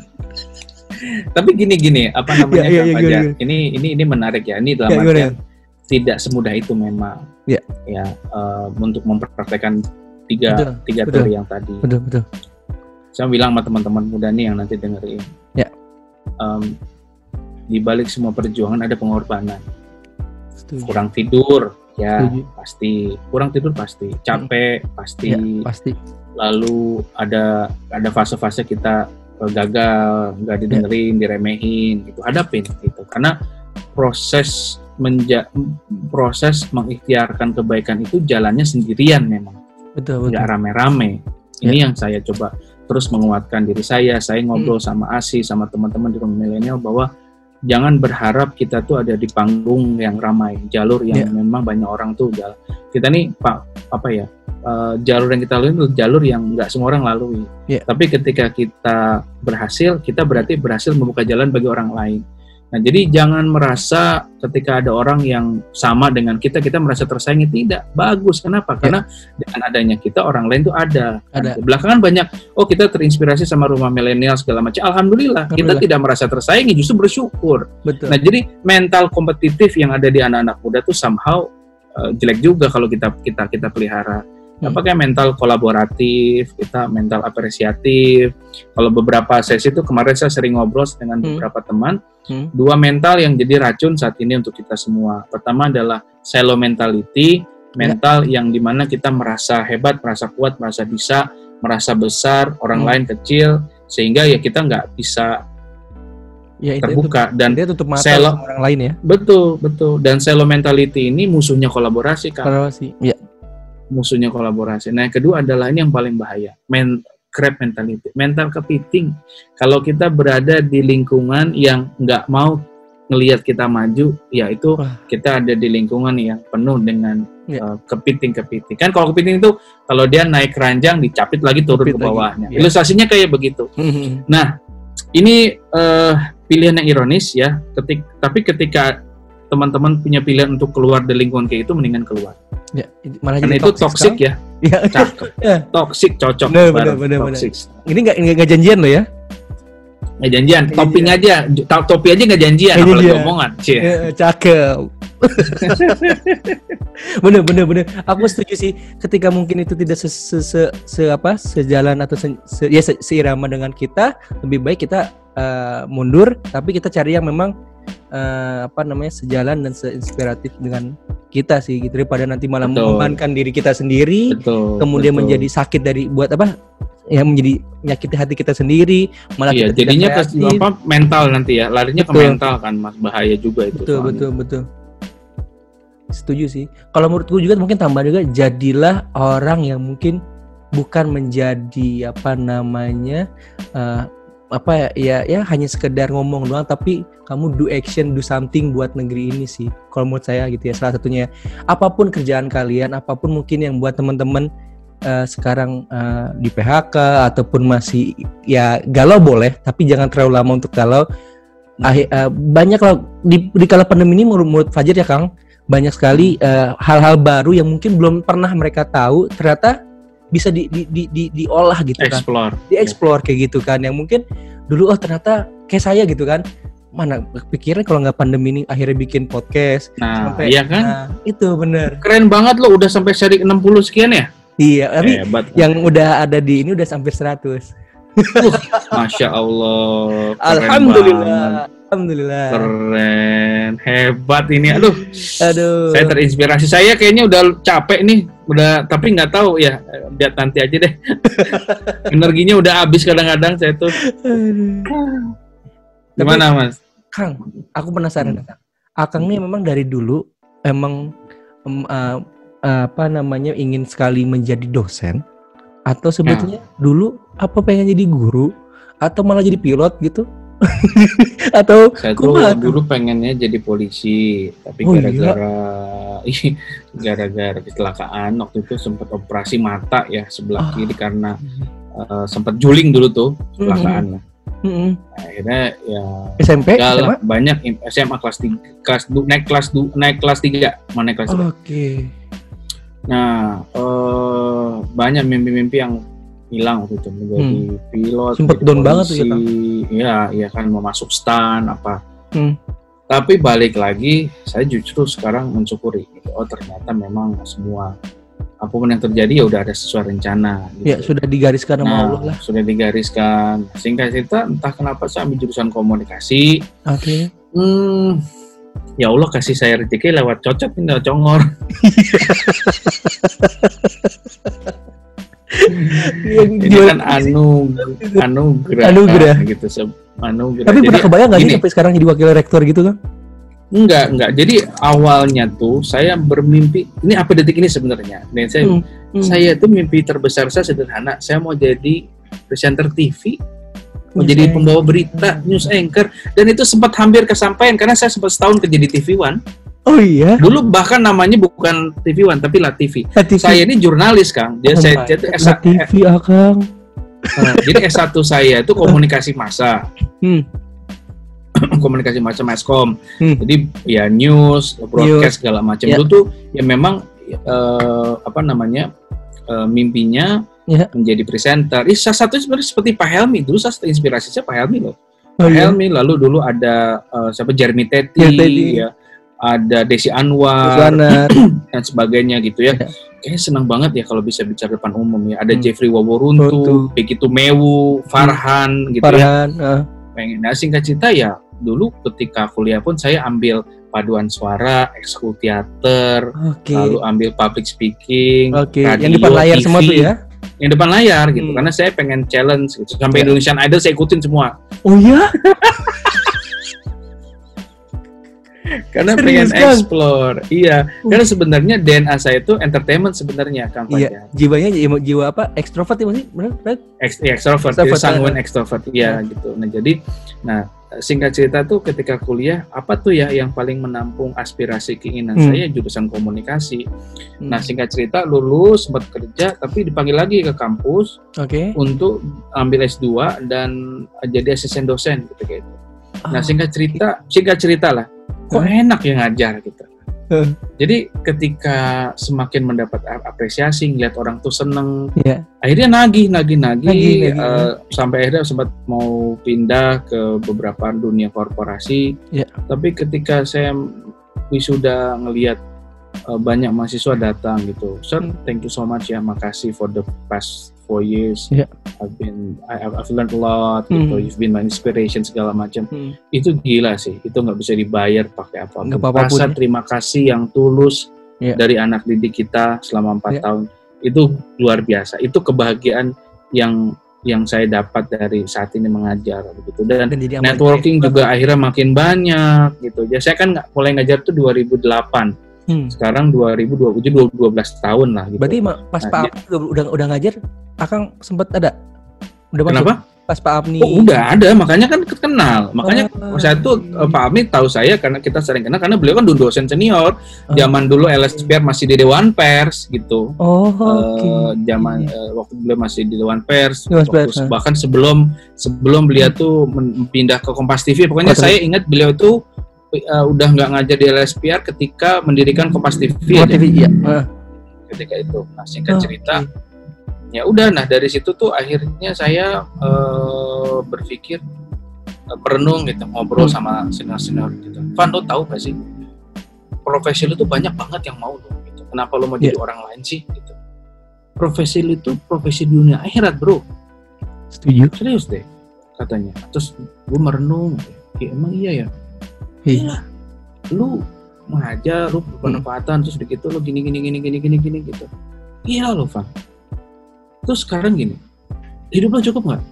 B: Tapi gini-gini, apa namanya ya, ya, ya, ya, ya. Ini ini ini menarik ya. Ini dalam ya, artian ya. tidak semudah itu memang. Ya. Ya uh, untuk mempraktekkan tiga betul, tiga betul. teori yang tadi.
A: Betul betul.
B: Saya bilang sama teman-teman muda nih yang nanti dengerin.
A: Ya.
B: Um, di balik semua perjuangan ada pengorbanan.
A: Setuju.
B: Kurang tidur, ya
A: Setuju.
B: pasti. Kurang tidur pasti. Capek hmm. pasti.
A: Ya, pasti.
B: Lalu ada ada fase-fase kita gagal, nggak didengerin, ya. diremehin, gitu. Hadapin, gitu. Karena proses menja proses mengikhtiarkan kebaikan itu jalannya sendirian memang.
A: Betul, betul.
B: Nggak rame-rame. Ini ya. yang saya coba terus menguatkan diri saya. Saya ngobrol hmm. sama Asi, sama teman-teman di Rumah Milenial bahwa jangan berharap kita tuh ada di panggung yang ramai, jalur yang yeah. memang banyak orang tuh jalan. Kita nih Pak apa ya? Uh, jalur yang kita lalui itu jalur yang nggak semua orang lalui. Yeah. Tapi ketika kita berhasil, kita berarti berhasil membuka jalan bagi orang lain. Nah, jadi jangan merasa ketika ada orang yang sama dengan kita, kita merasa tersaingi. Tidak, bagus. Kenapa? Yeah. Karena dengan adanya kita, orang lain tuh ada. ada. Belakangan banyak, oh kita terinspirasi sama Rumah Milenial segala macam. Alhamdulillah, Alhamdulillah, kita tidak merasa tersaingi, justru bersyukur.
A: Betul.
B: Nah, jadi mental kompetitif yang ada di anak-anak muda tuh somehow uh, jelek juga kalau kita kita kita pelihara. Hmm. Apakah mental kolaboratif, kita mental apresiatif. Kalau beberapa sesi itu kemarin saya sering ngobrol dengan hmm. beberapa teman, hmm. dua mental yang jadi racun saat ini untuk kita semua. Pertama adalah silo mentality, mental ya. yang dimana kita merasa hebat, merasa kuat, merasa bisa, merasa besar, orang hmm. lain kecil, sehingga ya kita nggak bisa ya, terbuka tutup, dan
A: tutup mata
B: silo,
A: sama orang lain ya.
B: Betul, betul. Dan silo mentality ini musuhnya kolaborasi kan.
A: Kolaborasi. Ya.
B: Musuhnya kolaborasi. Nah, yang kedua adalah ini yang paling bahaya, men crab mentality, mental kepiting. Kalau kita berada di lingkungan yang nggak mau ngelihat kita maju, ya itu Wah. kita ada di lingkungan yang penuh dengan ya. uh, kepiting-kepiting. Kan kalau kepiting itu kalau dia naik keranjang dicapit lagi turun Capit ke bawahnya. Ya. Ilustrasinya kayak begitu. Nah, ini uh, pilihan yang ironis ya. Ketik, tapi ketika teman-teman punya pilihan untuk keluar dari lingkungan kayak itu, mendingan keluar.
A: Ya, malah
B: karena itu toksik ya, ya. Cakep, ya. Toksik cocok,
A: bener, bener, bener, toxic. Bener. Ini nggak nggak janjian loh ya?
B: Nggak janjian, gak topping janjian. aja, topi aja nggak janjian, gak apalagi omongan, cie.
A: Ya, cakep. bener bener bener. Aku setuju sih. Ketika mungkin itu tidak se, se, se, se apa sejalan atau se, se, ya se, seirama dengan kita, lebih baik kita uh, mundur. Tapi kita cari yang memang uh, apa namanya sejalan dan seinspiratif dengan kita sih, gitu, daripada nanti malah membebankan diri kita sendiri, betul, kemudian betul. menjadi sakit dari buat apa ya, menjadi menyakiti hati kita sendiri, malah
B: iya,
A: kita
B: jadinya ke apa mental nanti ya, larinya betul. ke mental kan, Mas, bahaya juga itu.
A: Betul soalnya. betul betul. Setuju sih. Kalau menurutku juga mungkin tambah juga, jadilah orang yang mungkin bukan menjadi apa namanya uh, apa ya ya hanya sekedar ngomong doang, tapi kamu do action, do something buat negeri ini sih. Kalau menurut saya gitu ya, salah satunya. Apapun kerjaan kalian, apapun mungkin yang buat teman-teman uh, sekarang uh, di P H K ataupun masih ya galau boleh, tapi jangan terlalu lama untuk galau. Hmm. Ah, uh, banyak lah di, di kala pandemi ini menurut, menurut Fajar ya Kang, banyak sekali uh, hal-hal baru yang mungkin belum pernah mereka tahu, ternyata bisa di, di, di, di, diolah gitu kan,
B: explore.
A: Di-explore kayak gitu kan, yang mungkin dulu oh ternyata kayak saya gitu kan, mana pikiran kalau nggak pandemi ini akhirnya bikin podcast.
B: Nah,
A: sampai,
B: iya kan?
A: Nah, itu bener.
B: Keren banget lo udah sampai seri enam puluh sekian ya?
A: Iya, tapi
B: hebat,
A: yang kan? Udah ada di ini udah hampir seratus.
B: Uh, Masya Allah.
A: Alhamdulillah. Banget. Alhamdulillah.
B: Keren, hebat ini. Aduh,
A: aduh.
B: Saya terinspirasi. Saya kayaknya udah capek nih, udah. Tapi nggak tahu ya. Lihat nanti aja deh. Energinya udah habis kadang-kadang saya tuh. Gimana tapi, Mas?
A: Kang, aku penasaran. Hmm. Akang nih memang dari dulu emang um, uh, uh, apa namanya ingin sekali menjadi dosen, atau sebetulnya ya. Dulu apa pengen jadi guru, atau malah jadi pilot gitu? Atau
B: saya tuh dulu pengennya jadi polisi, tapi oh, gara-gara iya? gara-gara kecelakaan waktu itu sempat operasi mata ya sebelah oh. kiri karena uh, sempat juling dulu tuh kecelakaannya. Mm-hmm. Nah, akhirnya ya
A: S M P,
B: ya S M A? Banyak S M A kelas tiga, kelas du, naik kelas du, naik kelas tiga, mana kelas tiga.
A: Oke. Okay.
B: Nah, uh, banyak mimpi-mimpi yang hilang waktu itu, menjadi hmm. pilot,
A: sempet down banget tuh ya Kang?
B: Iya, iya kan mau masuk stan apa. Hmm.
A: Tapi
B: balik lagi, saya justru sekarang mensyukuri. Gitu. Oh ternyata memang semua apapun yang terjadi ya udah ada sesuai rencana. Gitu.
A: Ya sudah digariskan sama
B: nah,
A: Allah lah.
B: Sudah digariskan. Singkat cerita, entah kenapa saya ambil jurusan komunikasi.
A: Oke. Okay.
B: Hmm, ya Allah kasih saya rezeki lewat cocok tinggal congor. Ini kan anu anugerah,
A: anugerah
B: gitu, anugerah.
A: Tapi pernah kebayang nggak sih sampai sekarang jadi wakil rektor gitu kan?
B: Enggak, enggak. Jadi awalnya tuh saya bermimpi. Ini apa detik ini sebenarnya? Dan saya, hmm. Hmm. saya tuh mimpi terbesar saya sederhana. Saya mau jadi presenter T V, mau news jadi anchor. Pembawa berita, news anchor. Dan itu sempat hampir kesampaian karena saya sempat setahun kerja di T V One.
A: Oh iya.
B: Dulu bahkan namanya bukan T V One tapi La T V. La T V. Saya ini jurnalis, Kang. Jadi oh saya jadi S satu
A: La T V, ah, Kang.
B: Nah, jadi S satu saya itu komunikasi massa. Hmm. Komunikasi massa Maskom. Hmm. Jadi ya news, broadcast segala macam yeah. Itu tuh ya memang uh, apa namanya? Uh, mimpinya yeah. menjadi presenter. Ini salah satu sebenarnya seperti Pak Helmi. Dulu saya inspirasi saya Pak Helmi loh. Oh, Pak iya? Helmi, lalu dulu ada uh, siapa Jeremy Teti, ya. Ada Desi Anwar dan sebagainya gitu ya. ya. Kayaknya senang banget ya kalau bisa bicara depan umum ya. Ada hmm. Jeffrey Waworuntu, Becky Tumewu, Farhan hmm. gitu
A: Farhan,
B: ya. Uh. Pengen. Nah singkat cerita ya dulu ketika kuliah pun saya ambil paduan suara, ekskul teater, okay. lalu ambil public speaking,
A: okay.
B: radio,
A: yang depan layar
B: T V,
A: semua tuh ya.
B: Yang depan layar gitu. Hmm. Karena saya pengen challenge gitu. Sampai yeah. Indonesian Idol saya ikutin semua.
A: Oh ya?
B: Karena serius, pengen kan? Explore, iya. Uh. Karena sebenarnya D N A saya itu entertainment sebenarnya, Kang Fajar. Iya.
A: Jiwanya jiwa, jiwa apa? Ekstrovert ya masih, benar?
B: Ex, ya, extrovert, sanguine extrovert, iya uh. gitu. Nah jadi, nah singkat cerita tuh ketika kuliah apa tuh ya yang paling menampung aspirasi keinginan hmm. saya jurusan komunikasi. Hmm. Nah singkat cerita lulus sempat kerja, tapi dipanggil lagi ke kampus
A: okay. untuk
B: ambil S dua dan jadi asisten dosen gitu kayak itu. Nah singkat cerita, singkat cerita lah. Kok enak ya ngajar gitu. Uh. Jadi ketika semakin mendapat apresiasi, ngeliat orang tuh seneng, yeah. akhirnya nagih, nagih, nagih, nagih, nagih uh, ya. Sampai akhirnya sempat mau pindah ke beberapa dunia korporasi. Yeah. Tapi ketika saya wisuda ngelihat uh, banyak mahasiswa datang gitu, sir, thank you so much ya, makasih for the past four years. Yeah. I've been, I, I've learned a lot. Hmm. Gitu. You've been my inspiration segala macam. Hmm. Itu gila sih. Itu nggak bisa dibayar pakai apa. Rasa terima kasih yang tulus yeah. dari anak didik kita selama empat yeah. tahun. Itu luar biasa. Itu kebahagiaan yang yang saya dapat dari saat ini mengajar begitu. Dan, Dan networking juga akhirnya makin banyak gitu. Ya saya kan nggak mulai ngajar tuh dua ribu delapan. Hmm. Sekarang dua ribu dua puluh, dua, dua belas tahun lah gitu.
A: Berarti pas nah, Pak udah, udah udah ngajar, Akang sempat ada? Udah
B: kenapa?
A: masuk? pas Pak Apni?
B: Oh udah ada, makanya kan kenal. Makanya
A: oh,
B: saya tuh uh, Pak Apni tahu saya karena kita sering kenal karena beliau kan dulu dosen senior.
A: Oh.
B: Zaman dulu L S P R masih di Dewan Pers gitu.
A: Oh,
B: uh,
A: oke. Okay.
B: Zaman uh, waktu beliau masih di Dewan Pers,
A: Dewan
B: waktu,
A: Pers,
B: bahkan sebelum sebelum beliau tuh pindah ke Kompas T V. Pokoknya oh, saya ingat beliau tuh uh, udah nggak ngajar di L S P R ketika mendirikan Kompas T V.
A: Kompas T V, iya. Uh.
B: Ketika itu, nah singkat oh, cerita, okay. ya udah, nah dari situ tuh akhirnya saya uh, berpikir, uh, merenung gitu, ngobrol hmm. sama senior-senior gitu. Van, lo tahu gak sih, profesi lu tuh banyak banget yang mau lo, gitu. Kenapa lo mau yeah. jadi orang lain sih? Gitu. Profesi lu itu profesi dunia akhirat, bro.
A: Setuju.
B: Serius deh, katanya. Terus gue merenung, ya emang iya ya. Iya, lu mengajar, lu bermanfaatan, terus begitu lu gini gini gini gini gini gini gitu. Iya lo, Van. Terus sekarang gini, hidup lo cukup nggak?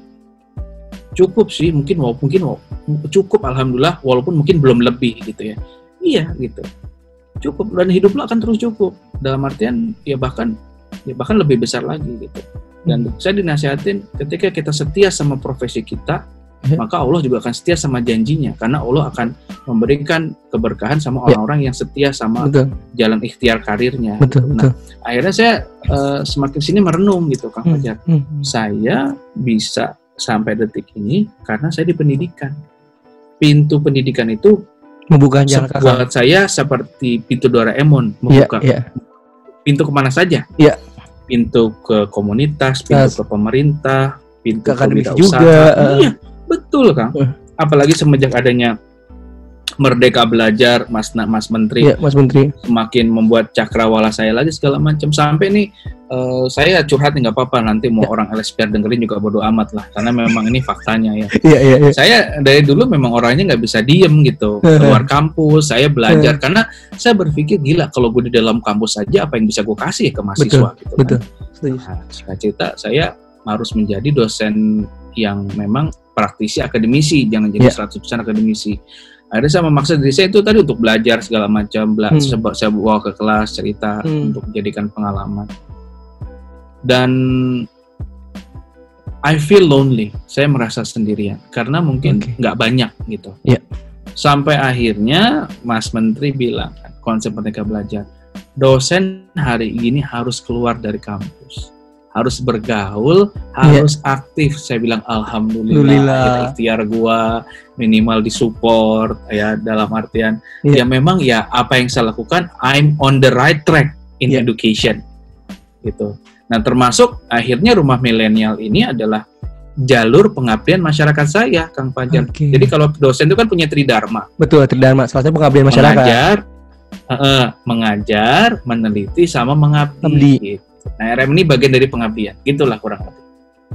B: Cukup sih, mungkin walaupun mungkin cukup, alhamdulillah, walaupun mungkin belum lebih gitu ya. Iya gitu, cukup, dan hidup lo akan terus cukup. Dalam artian ya bahkan ya bahkan lebih besar lagi gitu. Dan hmm. saya dinasihatin ketika kita setia sama profesi kita, maka Allah juga akan setia sama janjinya, karena Allah akan memberikan keberkahan sama orang-orang yang setia sama betul. Jalan ikhtiar karirnya.
A: Betul,
B: nah,
A: betul.
B: akhirnya saya uh, semakin sini merenung gitu, Kang Fajar. Hmm, hmm. Saya bisa sampai detik ini karena saya di pendidikan. Pintu pendidikan itu
A: membuka jalan
B: buat saya seperti pintu Doraemon, membuka yeah, yeah. pintu kemana saja.
A: Yeah.
B: Pintu ke komunitas, pintu yes. ke pemerintah, pintu ke wirausaha.
A: Juga. Uh...
B: Iya. Betul, Kang. Uh. Apalagi semenjak adanya Merdeka Belajar, Mas Mas Menteri,
A: ya, Mas Menteri
B: semakin membuat cakrawala saya lagi segala macam. Sampai nih uh, saya curhat nggak apa-apa, nanti mau ya. Orang L S P R dengerin juga bodo amat lah, karena memang ini faktanya ya. Ya, ya, ya. Saya dari dulu memang orangnya nggak bisa diem gitu, keluar kampus, saya belajar, karena saya berpikir gila kalau gue di dalam kampus saja apa yang bisa gue kasih ke mahasiswa.
A: Betul,
B: gitu
A: betul.
B: Kan. Nah, cerita saya harus menjadi dosen yang memang praktisi akademisi, jangan jadi yeah. seratus persen akademisi. Akhirnya saya memaksa diri saya itu tadi untuk belajar segala macam, bela- hmm. saya bawa ke kelas cerita hmm. untuk menjadikan pengalaman. Dan I feel lonely, saya merasa sendirian karena mungkin nggak okay. banyak gitu.
A: Yeah.
B: Sampai akhirnya Mas Menteri bilang konsep Merdeka Belajar, dosen hari ini harus keluar dari kampus, harus bergaul, harus yeah. aktif. Saya bilang alhamdulillah, ikhtiar gua minimal disupport ya, dalam artian yeah. ya memang ya apa yang saya lakukan, I'm on the right track in yeah. education gitu. Nah termasuk akhirnya Rumah Milenial ini adalah jalur pengabdian masyarakat saya, Kang Fajar. Okay. Jadi kalau dosen itu kan punya tridharma.
A: Betul, tridharma. Salah satu pengabdian masyarakat.
B: Mengajar, uh, mengajar, meneliti, sama mengabdi. Gitu. Nah, R M ini bagian dari pengabdian, gitulah kurang lebih.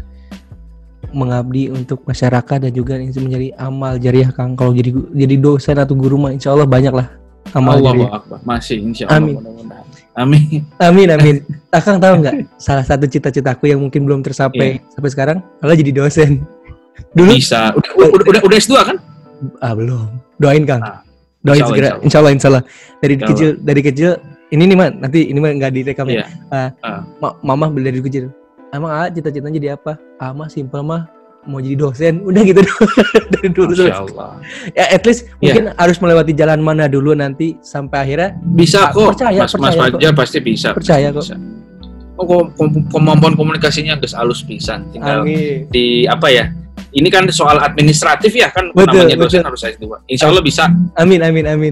A: Mengabdi untuk masyarakat dan juga menjadi amal jariah, Kang. Kalau jadi jadi dosen atau guru mah insya Allah banyak lah amal
B: Allah
A: jariah.
B: Akbar. Masih insya Allah.
A: Amin.
B: Mudah-mudahan. Amin.
A: Amin, amin. Akang tahu nggak salah satu cita-citaku yang mungkin belum tercapai yeah. sampai sekarang adalah jadi dosen. Dulu
B: bisa. Udah udah, udah, udah S dua kan?
A: Ah belum. Doain, Kang. Ah, Doain
B: insya
A: segera.
B: Allah,
A: insya Allah, insya Allah. Dari
B: insya
A: kecil,
B: Allah.
A: dari kecil. Ini nih man, nanti ini mah nggak direkam ya.
B: Yeah.
A: Uh,
B: uh.
A: Ma- mama dari kecil. Emang ah cita-citanya jadi apa? Ah mah simpel mah mau jadi dosen. Udah gitu dari dulu.
B: Masya Allah.
A: Ya at least yeah. mungkin harus melewati jalan mana dulu nanti sampai akhirnya.
B: Bisa kok.
A: Percaya,
B: Mas
A: percaya,
B: Mas Fajar pasti bisa.
A: Percaya kok.
B: Bisa. Oh, kemampuan komunikasinya guys halus bisa. Tinggal Amin. Di apa ya? Ini kan soal administratif ya kan, betul, namanya dosen betul. Harus S dua. Insya Allah bisa.
A: Amin, amin, amin.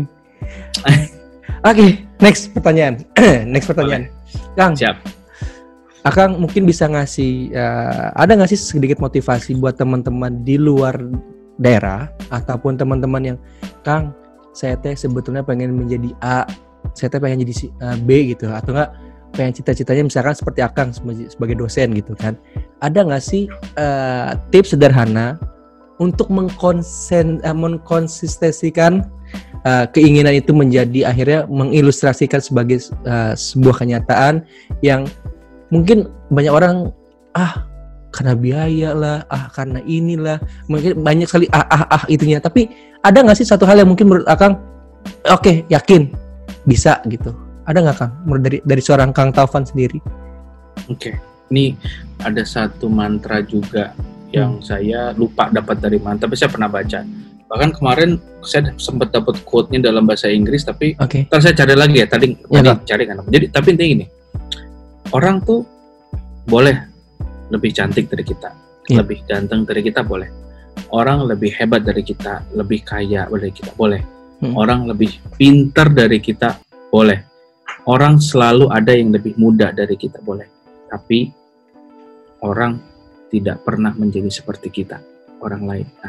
A: Oke, okay, next pertanyaan. next pertanyaan. Okay. Kang.
B: Siap.
A: Akang mungkin bisa ngasih, uh, ada nggak sih sedikit motivasi buat teman-teman di luar daerah ataupun teman-teman yang, Kang, saya teh sebetulnya pengen menjadi A, saya teh pengen jadi uh, B gitu, atau nggak pengen cita-citanya misalkan seperti Akang sebagai dosen gitu kan? Ada nggak sih uh, tips sederhana untuk mengkonsen, uh, mengkonsistensikan Uh, keinginan itu menjadi akhirnya mengilustrasikan sebagai uh, sebuah kenyataan yang mungkin banyak orang ah karena biaya lah, ah karena inilah, mungkin banyak sekali ah ah ah itunya. Tapi ada nggak sih satu hal yang mungkin menurut Akang oke okay, yakin bisa gitu? Ada nggak, Kang? Menurut dari dari seorang Kang Taufan sendiri?
B: Oke, okay. Ini ada satu mantra juga yang saya lupa dapat dari mana, tapi saya pernah baca. Bahkan kemarin saya sempat dapat quote-nya dalam bahasa Inggris, tapi
A: okay.
B: ntar saya cari lagi ya. Tadi,
A: ya,
B: tadi cari kan. Jadi tapi intinya gini, orang tuh boleh lebih cantik dari kita, ya. lebih ganteng dari kita boleh. Orang lebih hebat dari kita, lebih kaya dari kita boleh. Hmm. Orang lebih pintar dari kita boleh. Orang selalu ada yang lebih muda dari kita boleh. Tapi orang tidak pernah menjadi seperti kita, orang lain. Nah,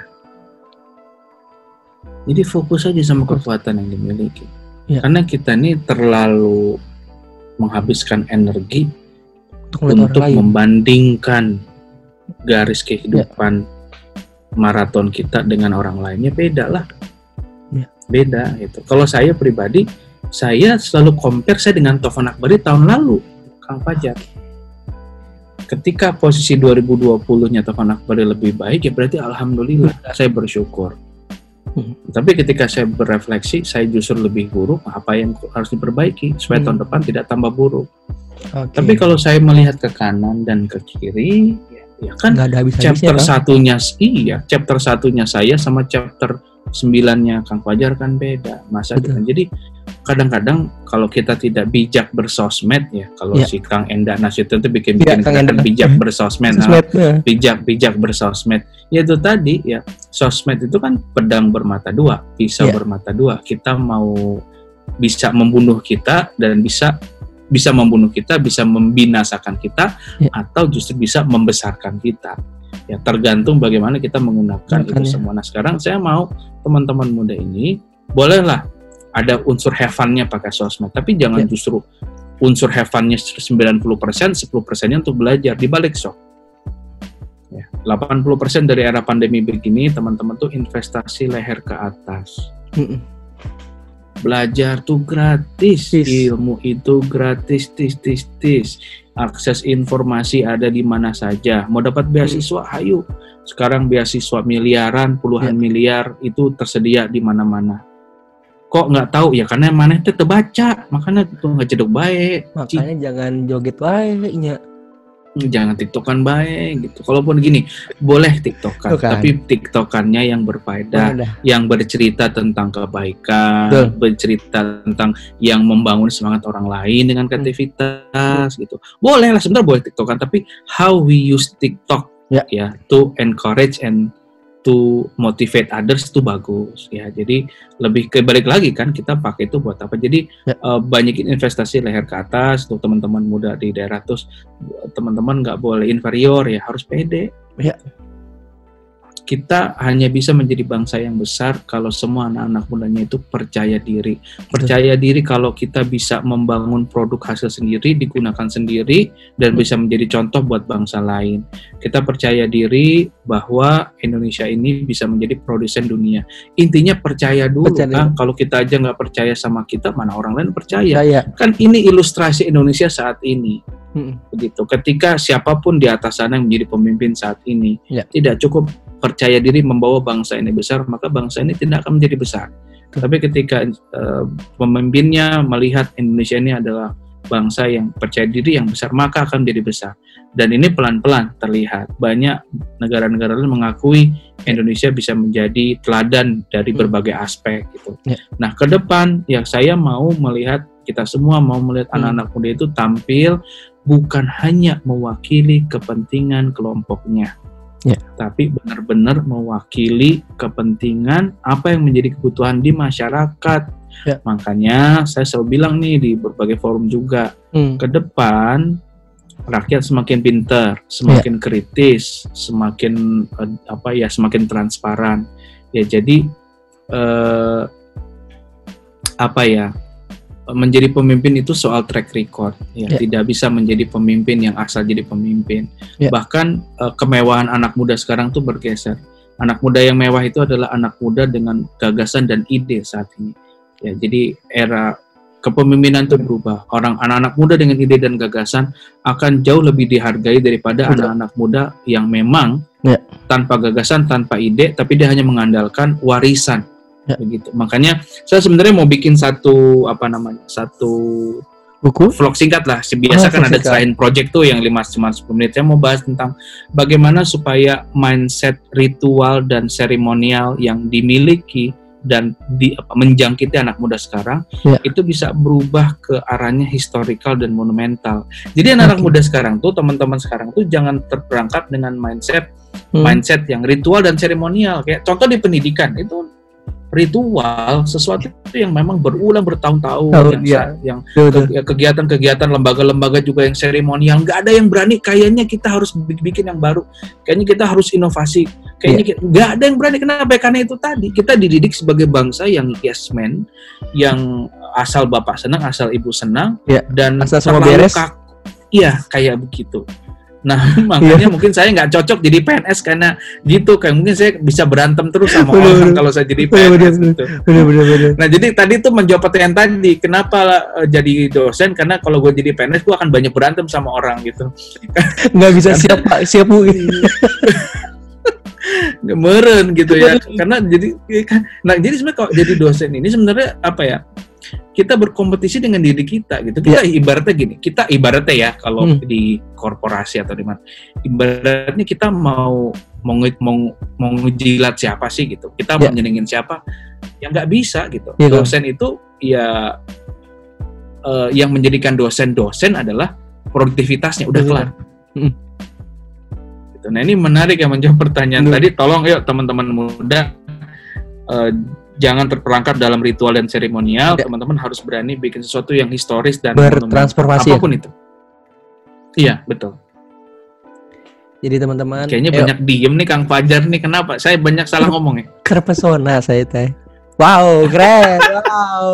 B: jadi fokus aja sama kekuatan yang dimiliki. Ya. Karena kita ini terlalu menghabiskan energi untuk, untuk membandingkan garis kehidupan ya. maraton kita dengan orang lainnya, beda lah. Ya. Beda gitu. Kalau saya pribadi, saya selalu compare saya dengan Taufan Akbari tahun lalu, Kang Fajar. Ketika posisi dua ribu dua puluh-nya Taufan Akbari lebih baik, ya berarti alhamdulillah, ya. saya bersyukur. Hmm. Tapi ketika saya berefleksi, saya justru lebih buruk, apa yang harus diperbaiki supaya hmm. tahun depan tidak tambah buruk. Okay. Tapi kalau saya melihat ke kanan dan ke kiri, ya kan chapter satunya, iya, chapter satunya saya sama chapter sembilannya Kang Fajar kan beda. Masa kan? Jadi kadang-kadang kalau kita tidak bijak bersosmed ya, kalau ya. si Kang Enda Nasution itu bikin-bikin ya, kan bijak bersosmed, nah, ya. bijak-bijak bersosmed. Ya itu tadi ya, sosmed itu kan pedang bermata dua, pisau ya. bermata dua. Kita mau bisa membunuh kita dan bisa bisa membunuh kita, bisa membinasakan kita, ya. atau justru bisa membesarkan kita. Ya tergantung bagaimana kita menggunakan Makan, itu ya. semua. Nah sekarang saya mau teman-teman muda ini bolehlah ada unsur have fun-nya pakai sosmed, tapi jangan ya. justru unsur have fun-nya sembilan puluh persen, sepuluh persen-nya untuk belajar, dibalik sok. Ya, delapan puluh persen dari era pandemi begini, teman-teman tuh investasi leher ke atas. Mm-mm. Belajar tuh gratis, tis. ilmu itu gratis, tis, tis, tis. Akses informasi ada di mana saja. Mau dapat beasiswa, mm. hayu. Sekarang beasiswa miliaran, puluhan yeah. miliar itu tersedia di mana-mana. Kok nggak tahu ya? Karena mana itu terbaca, makanya itu nggak cedok baik.
A: Makanya Cik. jangan joget baiknya.
B: Jangan tiktokan baik gitu. Kalaupun gini, boleh tiktokan, Bukan. tapi tiktokannya yang berfaedah, Bukan. yang bercerita tentang kebaikan, Betul. bercerita tentang yang membangun semangat orang lain dengan kreativitas hmm. gitu. Boleh lah sebenarnya boleh tiktokan, tapi how we use TikTok ya, ya to encourage and to motivate others itu bagus ya. Jadi lebih ke balik lagi kan, kita pakai itu buat apa? Jadi ya. uh, banyakin investasi leher ke atas untuk teman-teman muda di daerah. Terus teman-teman nggak boleh inferior ya, harus pede. Ya. Kita hanya bisa menjadi bangsa yang besar kalau semua anak-anak mudanya itu percaya diri. Percaya Betul. diri kalau kita bisa membangun produk hasil sendiri, digunakan sendiri, dan bisa menjadi contoh buat bangsa lain. Kita percaya diri bahwa Indonesia ini bisa menjadi produsen dunia. Intinya percaya dulu percaya kan. Kalau kita aja nggak percaya sama kita, mana orang lain percaya? percaya. Kan ini ilustrasi Indonesia saat ini. Hmm. Begitu. Ketika siapapun di atas sana yang menjadi pemimpin saat ini, ya. tidak cukup percaya diri membawa bangsa ini besar, maka bangsa ini tidak akan menjadi besar. Betul. Tapi ketika uh, pemimpinnya melihat Indonesia ini adalah bangsa yang percaya diri yang besar, maka akan menjadi besar. Dan ini pelan-pelan terlihat. Banyak negara-negara lain mengakui Indonesia bisa menjadi teladan dari berbagai aspek gitu. Ya. Nah, ke depan ya saya mau melihat, kita semua mau melihat hmm. anak-anak muda itu tampil bukan hanya mewakili kepentingan kelompoknya. Ya. Tapi benar-benar mewakili kepentingan apa yang menjadi kebutuhan di masyarakat. Ya. Makanya saya selalu bilang nih di berbagai forum juga, hmm. ke depan rakyat semakin pintar, semakin ya. kritis, semakin uh, apa ya, semakin transparan. Ya jadi uh, apa ya? menjadi pemimpin itu soal track record, ya, yeah. tidak bisa menjadi pemimpin yang asal jadi pemimpin. Yeah. Bahkan uh, kemewahan anak muda sekarang tuh bergeser. Anak muda yang mewah itu adalah anak muda dengan gagasan dan ide saat ini. Ya, jadi era kepemimpinan itu berubah. Orang anak-anak muda dengan ide dan gagasan akan jauh lebih dihargai daripada Betul. anak-anak muda yang memang yeah. tanpa gagasan, tanpa ide, tapi dia hanya mengandalkan warisan. Ya. Begitu. Makanya saya sebenarnya mau bikin satu apa namanya satu
A: Buku?
B: Vlog singkat lah. Biasa oh, kan ada selain project tuh yang lima sampai sepuluh menit. Saya mau bahas tentang bagaimana supaya mindset ritual dan seremonial yang dimiliki dan di, apa, menjangkiti anak muda sekarang ya. Itu bisa berubah ke arahnya historical dan monumental. Jadi anak-anak okay. muda sekarang tuh, teman-teman sekarang tuh jangan terperangkap dengan mindset hmm. mindset yang ritual dan seremonial. Kayak contoh di pendidikan itu ritual sesuatu itu yang memang berulang bertahun-tahun oh, yang, ya. yang ke, kegiatan-kegiatan lembaga-lembaga juga yang seremonial, nggak ada yang berani kayaknya kita harus bikin yang baru, kayaknya kita harus inovasi, kayaknya ya. nggak ada yang berani. Kenapa? Karena itu tadi kita dididik sebagai bangsa yang yes man, yang asal bapak senang asal ibu senang ya. Dan
A: asal semua beres
B: kak, iya kayak begitu. Nah, makanya mungkin saya nggak cocok jadi P N S karena gitu, kayak mungkin saya bisa berantem terus sama bener, orang kalau saya jadi P N S bener, gitu. Bener, bener, bener. Nah, jadi tadi tuh menjawab pertanyaan tadi, kenapa uh, jadi dosen? Karena kalau gue jadi P N S, gue akan banyak berantem sama orang gitu.
A: Nggak bisa siap pak, siap bu.
B: Meren gitu ya. Karena jadi, nah jadi sebenarnya kalau jadi dosen ini sebenarnya apa ya? Kita berkompetisi dengan diri kita gitu. Kita yeah. ibaratnya gini, kita ibaratnya ya kalau hmm. di korporasi atau di mana, ibaratnya kita mau mau mau, mau ngejilat siapa sih gitu. Kita yeah. mau nyenengin siapa? Yang nggak bisa gitu. Yeah, dosen kan? Itu ya uh, yang menjadikan dosen-dosen adalah produktivitasnya udah kelar. Hmm. Gitu. Nah ini menarik ya menjawab pertanyaan hmm. tadi. Tolong yuk teman-teman muda. Uh, Jangan terperangkap dalam ritual dan seremonial. Ya. Teman-teman harus berani bikin sesuatu yang historis dan
A: bertransformasi
B: apapun ya? Itu. Iya, betul.
A: Jadi teman-teman,
B: kayaknya ayo. Banyak diem nih Kang Fajar nih. Kenapa? Saya banyak salah ngomong ya.
A: Terpesona saya teh. Wow, keren. Wow.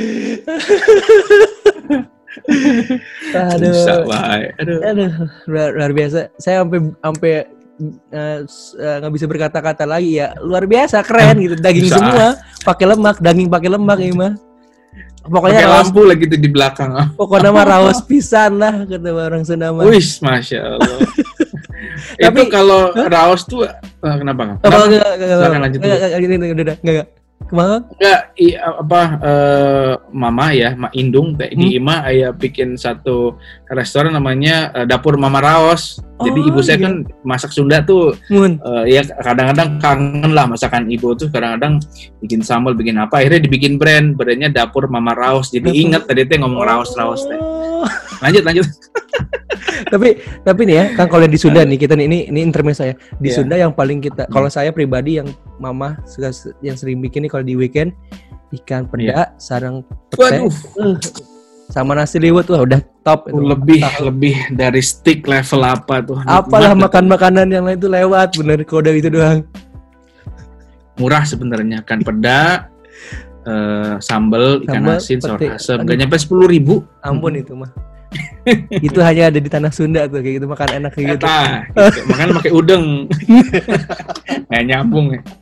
A: Aduh. Bisa, Aduh. Aduh, luar, luar biasa. Saya sampai sampai nggak uh, bisa berkata-kata lagi ya, luar biasa keren gitu, daging bisa. Semua pakai lemak, daging pakai lemak ya mah, pokoknya
B: raos, lampu lagi tuh di belakang,
A: pokoknya mah raos pisan lah kata orang Sunda mah.
B: Wih, masya Allah. Itu kalau raos tuh uh, kenapa?
A: Kenapa? Silakan lanjut dulu. Enggak, enggak. Kemana?
B: Enggak, i, apa uh, mama ya, Mak Indung teh hmm? di Ima aya bikin satu restoran namanya uh, Dapur Mama Raos. Oh, jadi ibu saya iya. kan masak Sunda tuh uh, ya kadang-kadang kangen lah masakan ibu tuh, kadang-kadang bikin sambal, bikin apa, akhirnya dibikin brand, brandnya Dapur Mama Raos. Jadi Dapur. Ingat tadi teh ngomong raos-raos teh. Lanjut lanjut.
A: tapi tapi nih ya Kang, kalau di Sunda nih kita nih ini ini intermezzo saya di yeah. Sunda yang paling kita, kalau saya pribadi yang mama suka yang sering bikin nih kalau di weekend ikan peda yeah. sarang pete uh, sama nasi liwet, wah udah top itu.
B: Lebih top. Lebih dari steak level apa tuh?
A: Apalah makan makanan yang lain itu lewat bener, kalau udah itu doang.
B: Murah sebenarnya kan peda, uh, sambal, ikan sambal, asin, saus asam, gak nyampe sepuluh ribu.
A: Ampun hmm. itu mah. Itu hanya ada di tanah Sunda tuh kayak gitu, makan enak kayak gitu.
B: gitu. Makanya pakai udeng. Nggak nyambung ya.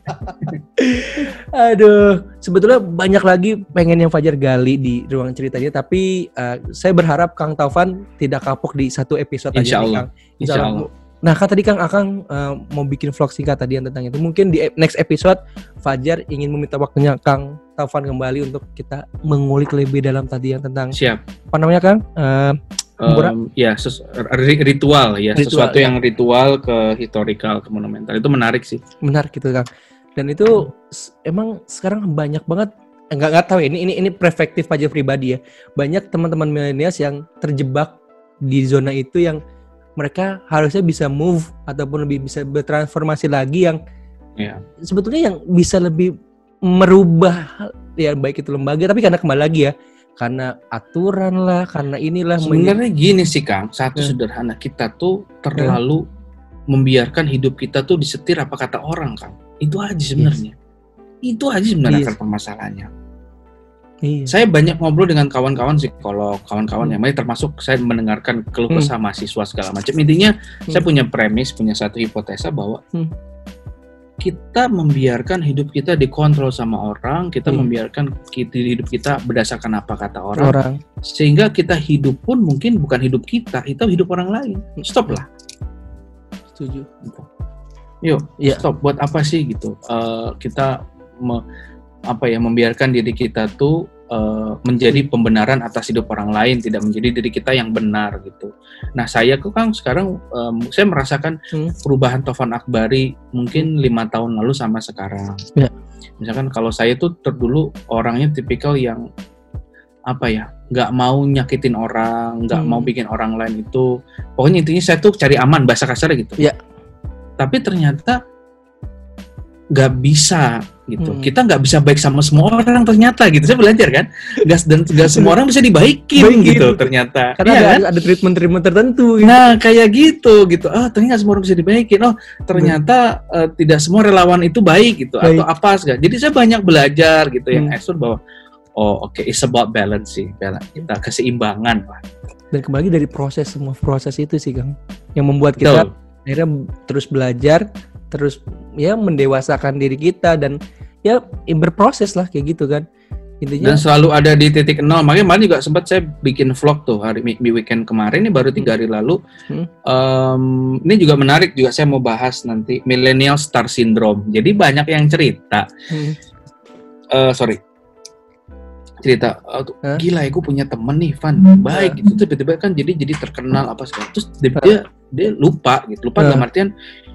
A: Aduh, sebetulnya banyak lagi pengen yang Fajar gali di ruang ceritanya, tapi uh, saya berharap Kang Taufan tidak kapok di satu episode
B: Insya
A: aja
B: Allah.
A: nih, Kang.
B: Insya Allah. Allah.
A: Nah, kan tadi Kang Akang uh, mau bikin vlog singkat tadi tentang itu. Mungkin di next episode Fajar ingin meminta waktunya Kang Taufan kembali untuk kita mengulik lebih dalam tadi yang tentang
B: siap.
A: Apa namanya Kang? Uh,
B: um, ya, ses- ritual ya, ritual, sesuatu ya. Yang ritual ke historical, ke monumental. Itu menarik sih.
A: Menarik gitu Kang. Dan itu hmm. emang sekarang banyak banget, enggak enggak tahu ya, ini ini ini perspektif Fajar pribadi ya. Banyak teman-teman milenials yang terjebak di zona itu yang mereka harusnya bisa move ataupun lebih bisa bertransformasi lagi yang yeah. sebetulnya yang bisa lebih merubah ya, baik itu lembaga, tapi karena kembali lagi ya karena aturan lah, karena inilah
B: sebenarnya men- gini sih Kang, satu hmm. sederhana, kita tuh terlalu hmm. membiarkan hidup kita tuh disetir apa kata orang Kang, itu aja sebenarnya yes. itu aja sebenarnya yes. akar permasalahannya. Iya. Saya banyak ngobrol dengan kawan-kawan psikolog, kawan-kawan hmm. yang lain, termasuk saya mendengarkan keluh kesah hmm. mahasiswa segala macam. Intinya hmm. saya punya premis, punya satu hipotesa bahwa hmm. kita membiarkan hidup kita dikontrol sama orang, kita hmm. membiarkan hidup kita berdasarkan apa kata orang, orang, sehingga kita hidup pun mungkin bukan hidup kita, itu hidup orang lain. Stop lah.
A: Setuju.
B: Yuk, yeah. stop. Buat apa sih gitu? Uh, kita me- apa ya membiarkan diri kita tuh uh, menjadi pembenaran atas hidup orang lain, tidak menjadi diri kita yang benar gitu. Nah saya tuh kan sekarang um, saya merasakan hmm. perubahan Taufan Akbari mungkin lima tahun lalu sama sekarang. Ya. Misalkan kalau saya tuh terdulu orangnya tipikal yang apa ya, nggak mau nyakitin orang, nggak hmm. mau bikin orang lain itu, pokoknya intinya saya tuh cari aman, bahasa kasarnya gitu. Ya. Tapi ternyata nggak bisa gitu. Hmm. Kita nggak bisa baik sama semua orang ternyata gitu. Saya belajar kan, gas dan nggak semua orang bisa dibaikin Baik gitu, gitu ternyata.
A: Karena
B: ya,
A: ada,
B: kan?
A: ada treatment-treatment tertentu. Gitu.
B: Nah kayak gitu gitu. Ah ternyata semua orang bisa dibaikin. Oh ternyata hmm. uh, tidak semua relawan itu baik gitu baik. Atau apa segala. Jadi saya banyak belajar gitu hmm. yang ekstern bahwa oh oke okay, it's about balance sih, balance. Kita keseimbangan Pak.
A: Dan kembali dari proses, semua proses itu sih Kang yang membuat kita Betul. akhirnya terus belajar, terus ya mendewasakan diri kita dan ya berproses lah kayak gitu kan intinya.
B: Dan selalu ada di titik nol. Makanya kemarin juga sempat saya bikin vlog tuh hari di weekend kemarin, ini baru tiga hari lalu. Hmm. Um, ini juga menarik juga, saya mau bahas nanti millennial star syndrome. Jadi banyak yang cerita, hmm. uh, sorry cerita uh, huh? gila ya gue punya temen nih Van baik huh? gitu, tiba-tiba kan jadi jadi terkenal apa segala, terus dia huh? dia lupa gitu, lupa huh? dalam artian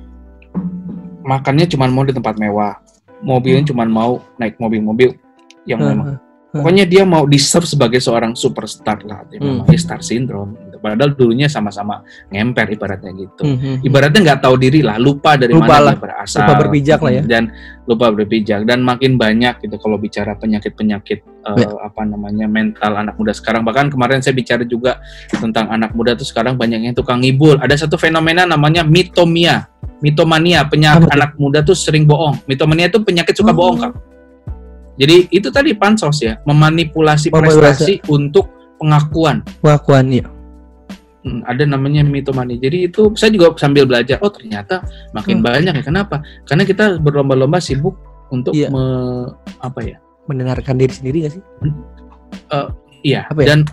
B: makannya cuma mau di tempat mewah, mobilnya hmm. cuma mau naik mobil-mobil yang uh, memang uh, pokoknya dia mau di-serve sebagai seorang superstar lah, hmm. namanya star syndrome gitu. Padahal dulunya sama-sama ngemper ibaratnya gitu, hmm. ibaratnya nggak tahu diri lah, lupa dari lupa mana lah. Dia berasal,
A: lupa berpijak lah ya,
B: dan lupa berpijak. Dan makin banyak gitu kalau bicara penyakit-penyakit uh, ya. apa namanya mental anak muda sekarang. Bahkan kemarin saya bicara juga tentang anak muda tuh sekarang banyak yang tukang ngibul. Ada satu fenomena namanya mitomania. Mitomania, penyakit anak muda tuh sering bohong. Mitomania itu penyakit suka oh. bohong, Kang. Jadi itu tadi pansos ya, memanipulasi oh, prestasi untuk pengakuan.
A: Pengakuan, iya.
B: Hmm, ada namanya mitomania. Jadi itu saya juga sambil belajar. Oh ternyata makin hmm. banyak ya. Kenapa? Karena kita berlomba-lomba sibuk untuk iya. me, apa ya?
A: Mendengarkan diri sendiri nggak sih?
B: Uh, iya.
A: Apa ya?
B: Dan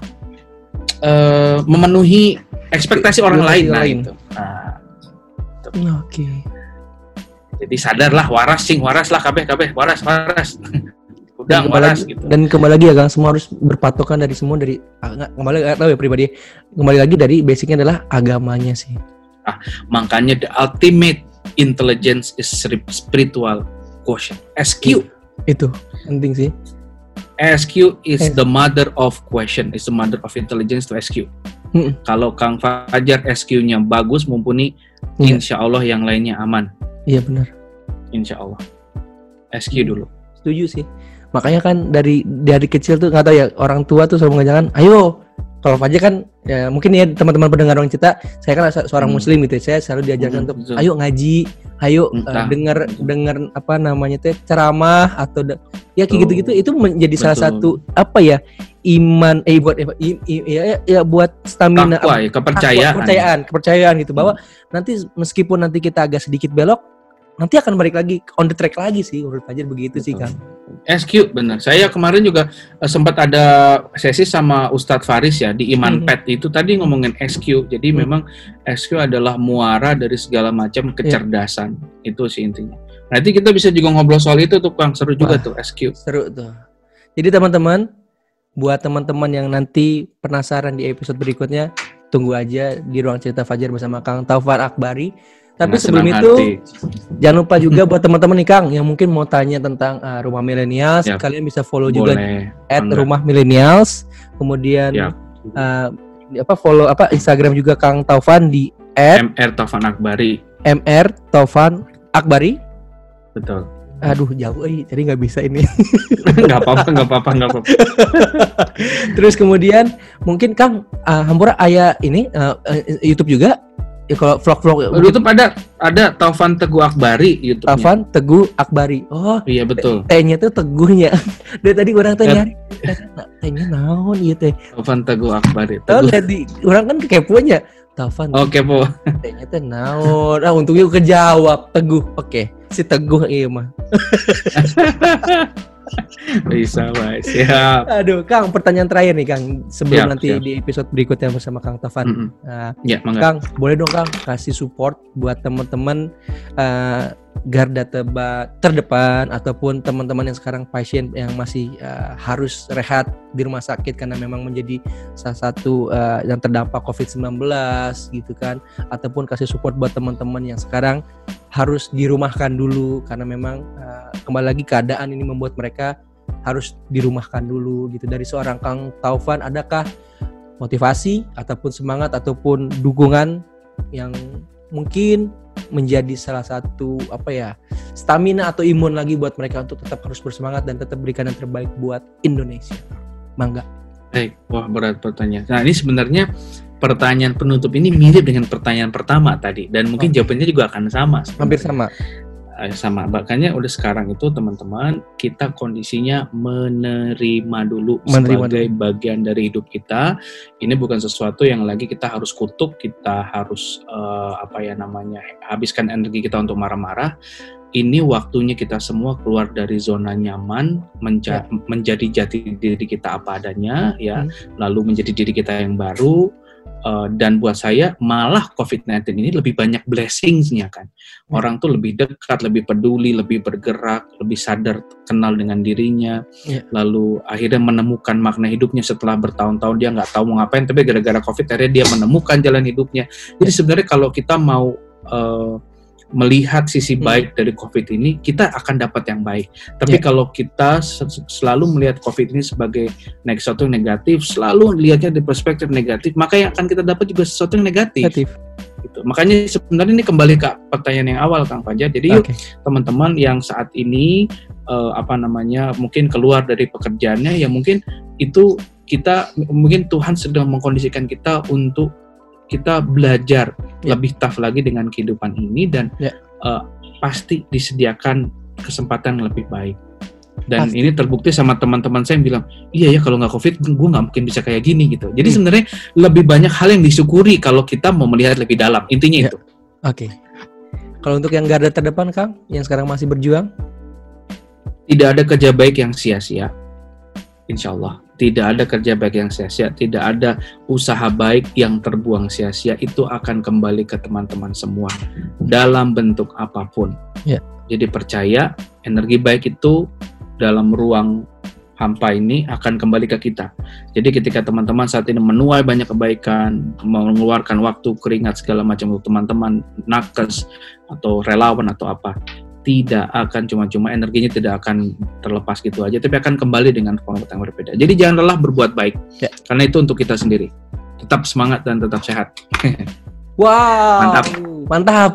B: uh, memenuhi ekspektasi Di, orang lain. Nah, itu. Nah,
A: Oke. Okay.
B: Jadi sadarlah, waras sing, waras lah, kabeh kabeh, waras waras. Udah waras gitu.
A: Dan kembali lagi ya Kang, semua harus berpatokan dari semua dari kembali nggak tahu ya pribadi. Kembali lagi dari basicnya adalah agamanya sih.
B: Ah, makanya the ultimate intelligence is spiritual quotient. S Q
A: itu penting sih.
B: S Q is S. the mother of question, is the mother of intelligence to S Q. Hmm. Kalau Kang Fajar S Q-nya bagus, mumpuni, ya. Insya Allah yang lainnya aman.
A: Iya benar.
B: Insya Allah. S Q dulu.
A: Setuju sih. Makanya kan dari dari kecil tuh nggak tahu ya, orang tua tuh selalu mengajarkan, ayo. Kalau Fajar kan ya mungkin ya teman-teman pendengar orang cerita, saya kan seorang hmm. muslim gitu, saya selalu diajarkan hmm, untuk betul. ayo ngaji, ayo uh, dengar dengar apa namanya teh ceramah atau de- ya kayak gitu-gitu, itu menjadi betul. salah satu apa ya iman eh buat eh, i, i, ya, ya buat stamina
B: Takwa, ya, kepercayaan.
A: Takwa, kepercayaan kepercayaan gitu bahwa hmm. nanti meskipun nanti kita agak sedikit belok, nanti akan balik lagi on the track lagi sih, menurut Fajar begitu betul. sih kan.
B: S Q benar. Saya kemarin juga uh, sempat ada sesi sama Ustadz Faris ya di Iman hmm. Pet itu tadi ngomongin S Q. Jadi hmm. memang S Q adalah muara dari segala macam kecerdasan. Yeah. Itu sih intinya. Nanti kita bisa juga ngobrol soal itu tuh Kang, seru juga Wah, tuh S Q.
A: Seru tuh. Jadi teman-teman, buat teman-teman yang nanti penasaran di episode berikutnya, tunggu aja di Ruang Cerita Fajar bersama Kang Taufan Akbari. Tapi nah, sebelum itu hati. Jangan lupa juga buat teman-teman nih Kang yang mungkin mau tanya tentang uh, Rumah Millennials, yep. kalian bisa follow Boleh. juga at Rumah Millennials. Kemudian yep. uh, apa follow apa Instagram juga Kang Taufan di at
B: M R Taufan Akbari.
A: M R Taufan Akbari.
B: Betul.
A: Aduh jauh eh jadi nggak bisa ini.
B: Nggak apa-apa, nggak apa-apa, nggak apa-apa.
A: Terus kemudian mungkin Kang uh, Hampura aya ini uh, uh, YouTube juga. Ya kalau vlog-vlog
B: YouTube ada ada Taufan Teguh Akbari YouTube-nya.
A: Taufan Teguh Akbari. Oh,
B: iya betul.
A: T-nya tuh Teguhnya. Dari tadi orang teh nyari. T-nya naon ieu teh?
B: Taufan Teguh Akbari.
A: Tahu tadi orang kan keponya. Taufan.
B: Oh, kepo.
A: T-nya teh naon? Ah, untungnya kejawab Teguh. Oke, si Teguh ieu mah.
B: Bisa, Mas. Siap.
A: Aduh, Kang, pertanyaan terakhir nih, Kang. Sebelum siap, nanti siap. di episode berikutnya bersama Kang Taufan. Mm-hmm. Nah,
B: ya,
A: Kang, boleh dong, Kang, kasih support buat teman-teman uh, garda teba, terdepan ataupun teman-teman yang sekarang pasien yang masih uh, harus rehat di rumah sakit karena memang menjadi salah satu uh, yang terdampak covid sembilan belas gitu kan, ataupun kasih support buat teman-teman yang sekarang harus dirumahkan dulu karena memang uh, kembali lagi keadaan ini membuat mereka harus dirumahkan dulu gitu. Dari seorang Kang Taufan, adakah motivasi ataupun semangat ataupun dukungan yang mungkin menjadi salah satu apa ya stamina atau imun lagi buat mereka untuk tetap harus bersemangat dan tetap berikan yang terbaik buat Indonesia? Mangga.
B: Baik, wah berat pertanyaan. Nah ini sebenarnya pertanyaan penutup ini mirip dengan pertanyaan pertama tadi dan mungkin oh. jawabannya juga akan sama. Sebenarnya.
A: Hampir sama.
B: Sama, makanya udah sekarang itu teman-teman kita kondisinya menerima dulu menerima sebagai dulu. bagian dari hidup kita. Ini bukan sesuatu yang lagi kita harus kutuk, kita harus uh, apa ya namanya habiskan energi kita untuk marah-marah. Ini waktunya kita semua keluar dari zona nyaman, menja- ya. menjadi jati diri kita apa adanya, ya, hmm. lalu menjadi diri kita yang baru. Uh, dan buat saya malah covid sembilan belas ini lebih banyak blessings-nya kan. Hmm. Orang tuh lebih dekat, lebih peduli, lebih bergerak, lebih sadar kenal dengan dirinya. Yeah. Lalu akhirnya menemukan makna hidupnya setelah bertahun-tahun dia nggak tahu mau ngapain, tapi gara-gara covid akhirnya dia menemukan jalan hidupnya. Jadi yeah. sebenarnya kalau kita mau uh, melihat sisi baik hmm. dari COVID ini, kita akan dapat yang baik. Tapi yeah. kalau kita selalu melihat COVID ini sebagai sesuatu yang negatif, selalu lihatnya dari perspektif negatif, maka yang akan kita dapat juga sesuatu yang negatif. negatif. Gitu. Makanya sebenarnya ini kembali ke pertanyaan yang awal, Kang Fajar. Jadi okay. yuk teman-teman yang saat ini uh, apa namanya mungkin keluar dari pekerjaannya, ya mungkin itu kita mungkin Tuhan sedang mengkondisikan kita untuk kita belajar yeah. lebih tough lagi dengan kehidupan ini dan yeah. uh, pasti disediakan kesempatan yang lebih baik. Dan pasti. Ini terbukti sama teman-teman saya yang bilang, iya ya kalau nggak COVID, gue nggak mungkin bisa kayak gini gitu. Jadi hmm. sebenarnya lebih banyak hal yang disyukuri kalau kita mau melihat lebih dalam. Intinya yeah. itu.
A: Oke. Okay. Kalau untuk yang garda terdepan, Kang, yang sekarang masih berjuang?
B: Tidak ada kerja baik yang sia-sia. Insya Allah. Tidak ada kerja baik yang sia-sia, tidak ada usaha baik yang terbuang sia-sia. Itu akan kembali ke teman-teman semua dalam bentuk apapun. Yeah. Jadi percaya energi baik itu dalam ruang hampa ini akan kembali ke kita. Jadi ketika teman-teman saat ini menuai banyak kebaikan, mengeluarkan waktu, keringat segala macam untuk teman-teman nakes atau relawan atau apa, tidak akan cuma-cuma energinya tidak akan terlepas gitu aja, tapi akan kembali dengan format yang berbeda. Jadi jangan lelah berbuat baik, ya. Karena itu untuk kita sendiri. Tetap semangat dan tetap sehat.
A: Wow, mantap, mantap,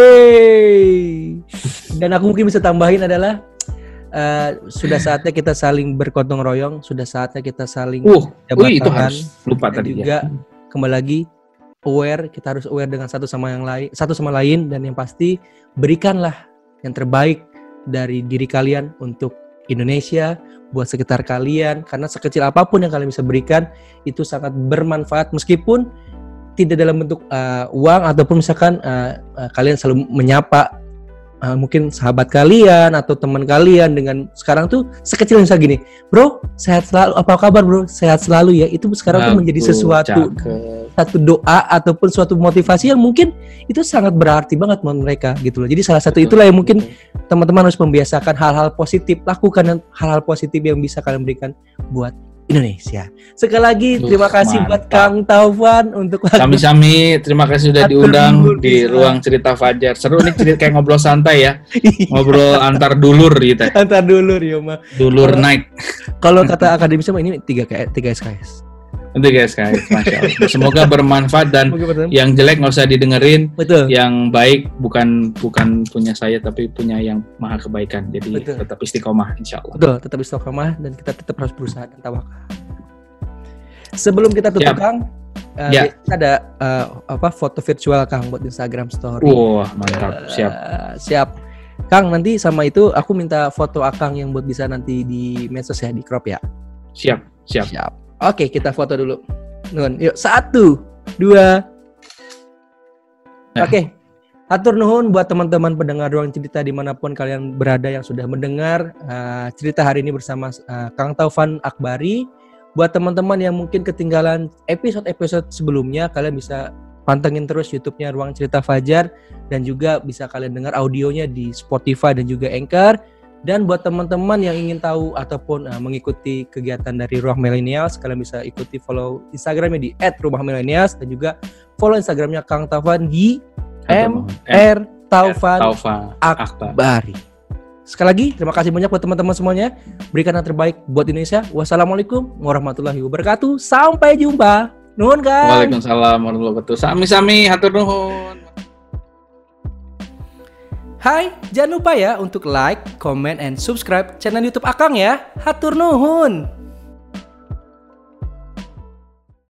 A: wey. Dan aku mungkin bisa tambahin adalah uh, sudah saatnya kita saling bergotong royong, sudah saatnya kita saling
B: uh, jabat itu tangan, harus lupa tadi
A: juga ya. Kembali lagi aware, kita harus aware dengan satu sama yang lain, satu sama lain, dan yang pasti berikanlah yang terbaik dari diri kalian untuk Indonesia, buat sekitar kalian, karena sekecil apapun yang kalian bisa berikan itu sangat bermanfaat meskipun tidak dalam bentuk uh, uang ataupun misalkan uh, uh, kalian selalu menyapa uh, mungkin sahabat kalian atau teman kalian dengan sekarang tuh sekecil misalnya gini, bro sehat selalu, apa kabar bro, sehat selalu ya, itu sekarang tuh menjadi sesuatu cakep. Satu doa ataupun suatu motivasi yang mungkin itu sangat berarti banget buat mereka gitu loh. Jadi salah satu itulah yang mungkin teman-teman harus membiasakan hal-hal positif, lakukan hal-hal positif yang bisa kalian berikan buat Indonesia. Sekali lagi terima uh, kasih mantap. Buat Kang Taufan untuk
B: sami-sami, terima kasih sudah diundang di Ruang Cerita Fajar. Seru nih cerita kayak ngobrol santai ya. Ngobrol antar dulur gitu.
A: Antar dulur ya, Ma.
B: Dulur kalo, night.
A: Kalau kata akademisnya ini tiga tiga S K S.
B: Nanti guys, guys, masya Allah. Semoga bermanfaat dan yang jelek nggak usah didengerin.
A: Betul.
B: Yang baik bukan bukan punya saya tapi punya yang maha kebaikan. Jadi betul. Tetap istiqomah, insya Allah.
A: Betul, tetap istiqomah dan kita tetap harus berusaha dan tawakal. Sebelum kita tutup, Kang, uh, ya. ada uh, apa foto virtual Kang buat Instagram Story.
B: Wah, mantap, siap.
A: Uh, siap. Kang, nanti sama itu aku minta foto Akang yang buat bisa nanti di medsos ya, di crop ya.
B: Siap, siap.
A: Siap. Oke, kita foto dulu. Nuhun. Yuk, satu, dua. Oke, atur nuhun buat teman-teman pendengar Ruang Cerita dimanapun kalian berada yang sudah mendengar uh, cerita hari ini bersama uh, Kang Taufan Akbari. Buat teman-teman yang mungkin ketinggalan episode-episode sebelumnya, kalian bisa pantengin terus YouTube-nya Ruang Cerita Fajar, dan juga bisa kalian dengar audionya di Spotify dan juga Anchor. Dan buat teman-teman yang ingin tahu ataupun uh, mengikuti kegiatan dari Rumah Millennials, kalian bisa ikuti follow Instagramnya di et rumah millennials dan juga follow Instagramnya Kang Taufan di M R Taufan Akbari. Sekali lagi terima kasih banyak buat teman-teman semuanya. Berikan yang terbaik buat Indonesia. Wassalamualaikum warahmatullahi wabarakatuh. Sampai jumpa. Nuhun Kang.
B: Waalaikumsalam warahmatullahi wabarakatuh. Sami-sami hatur nuhun.
A: Hai, jangan lupa ya untuk like, comment, and subscribe channel YouTube Akang ya. Hatur nuhun.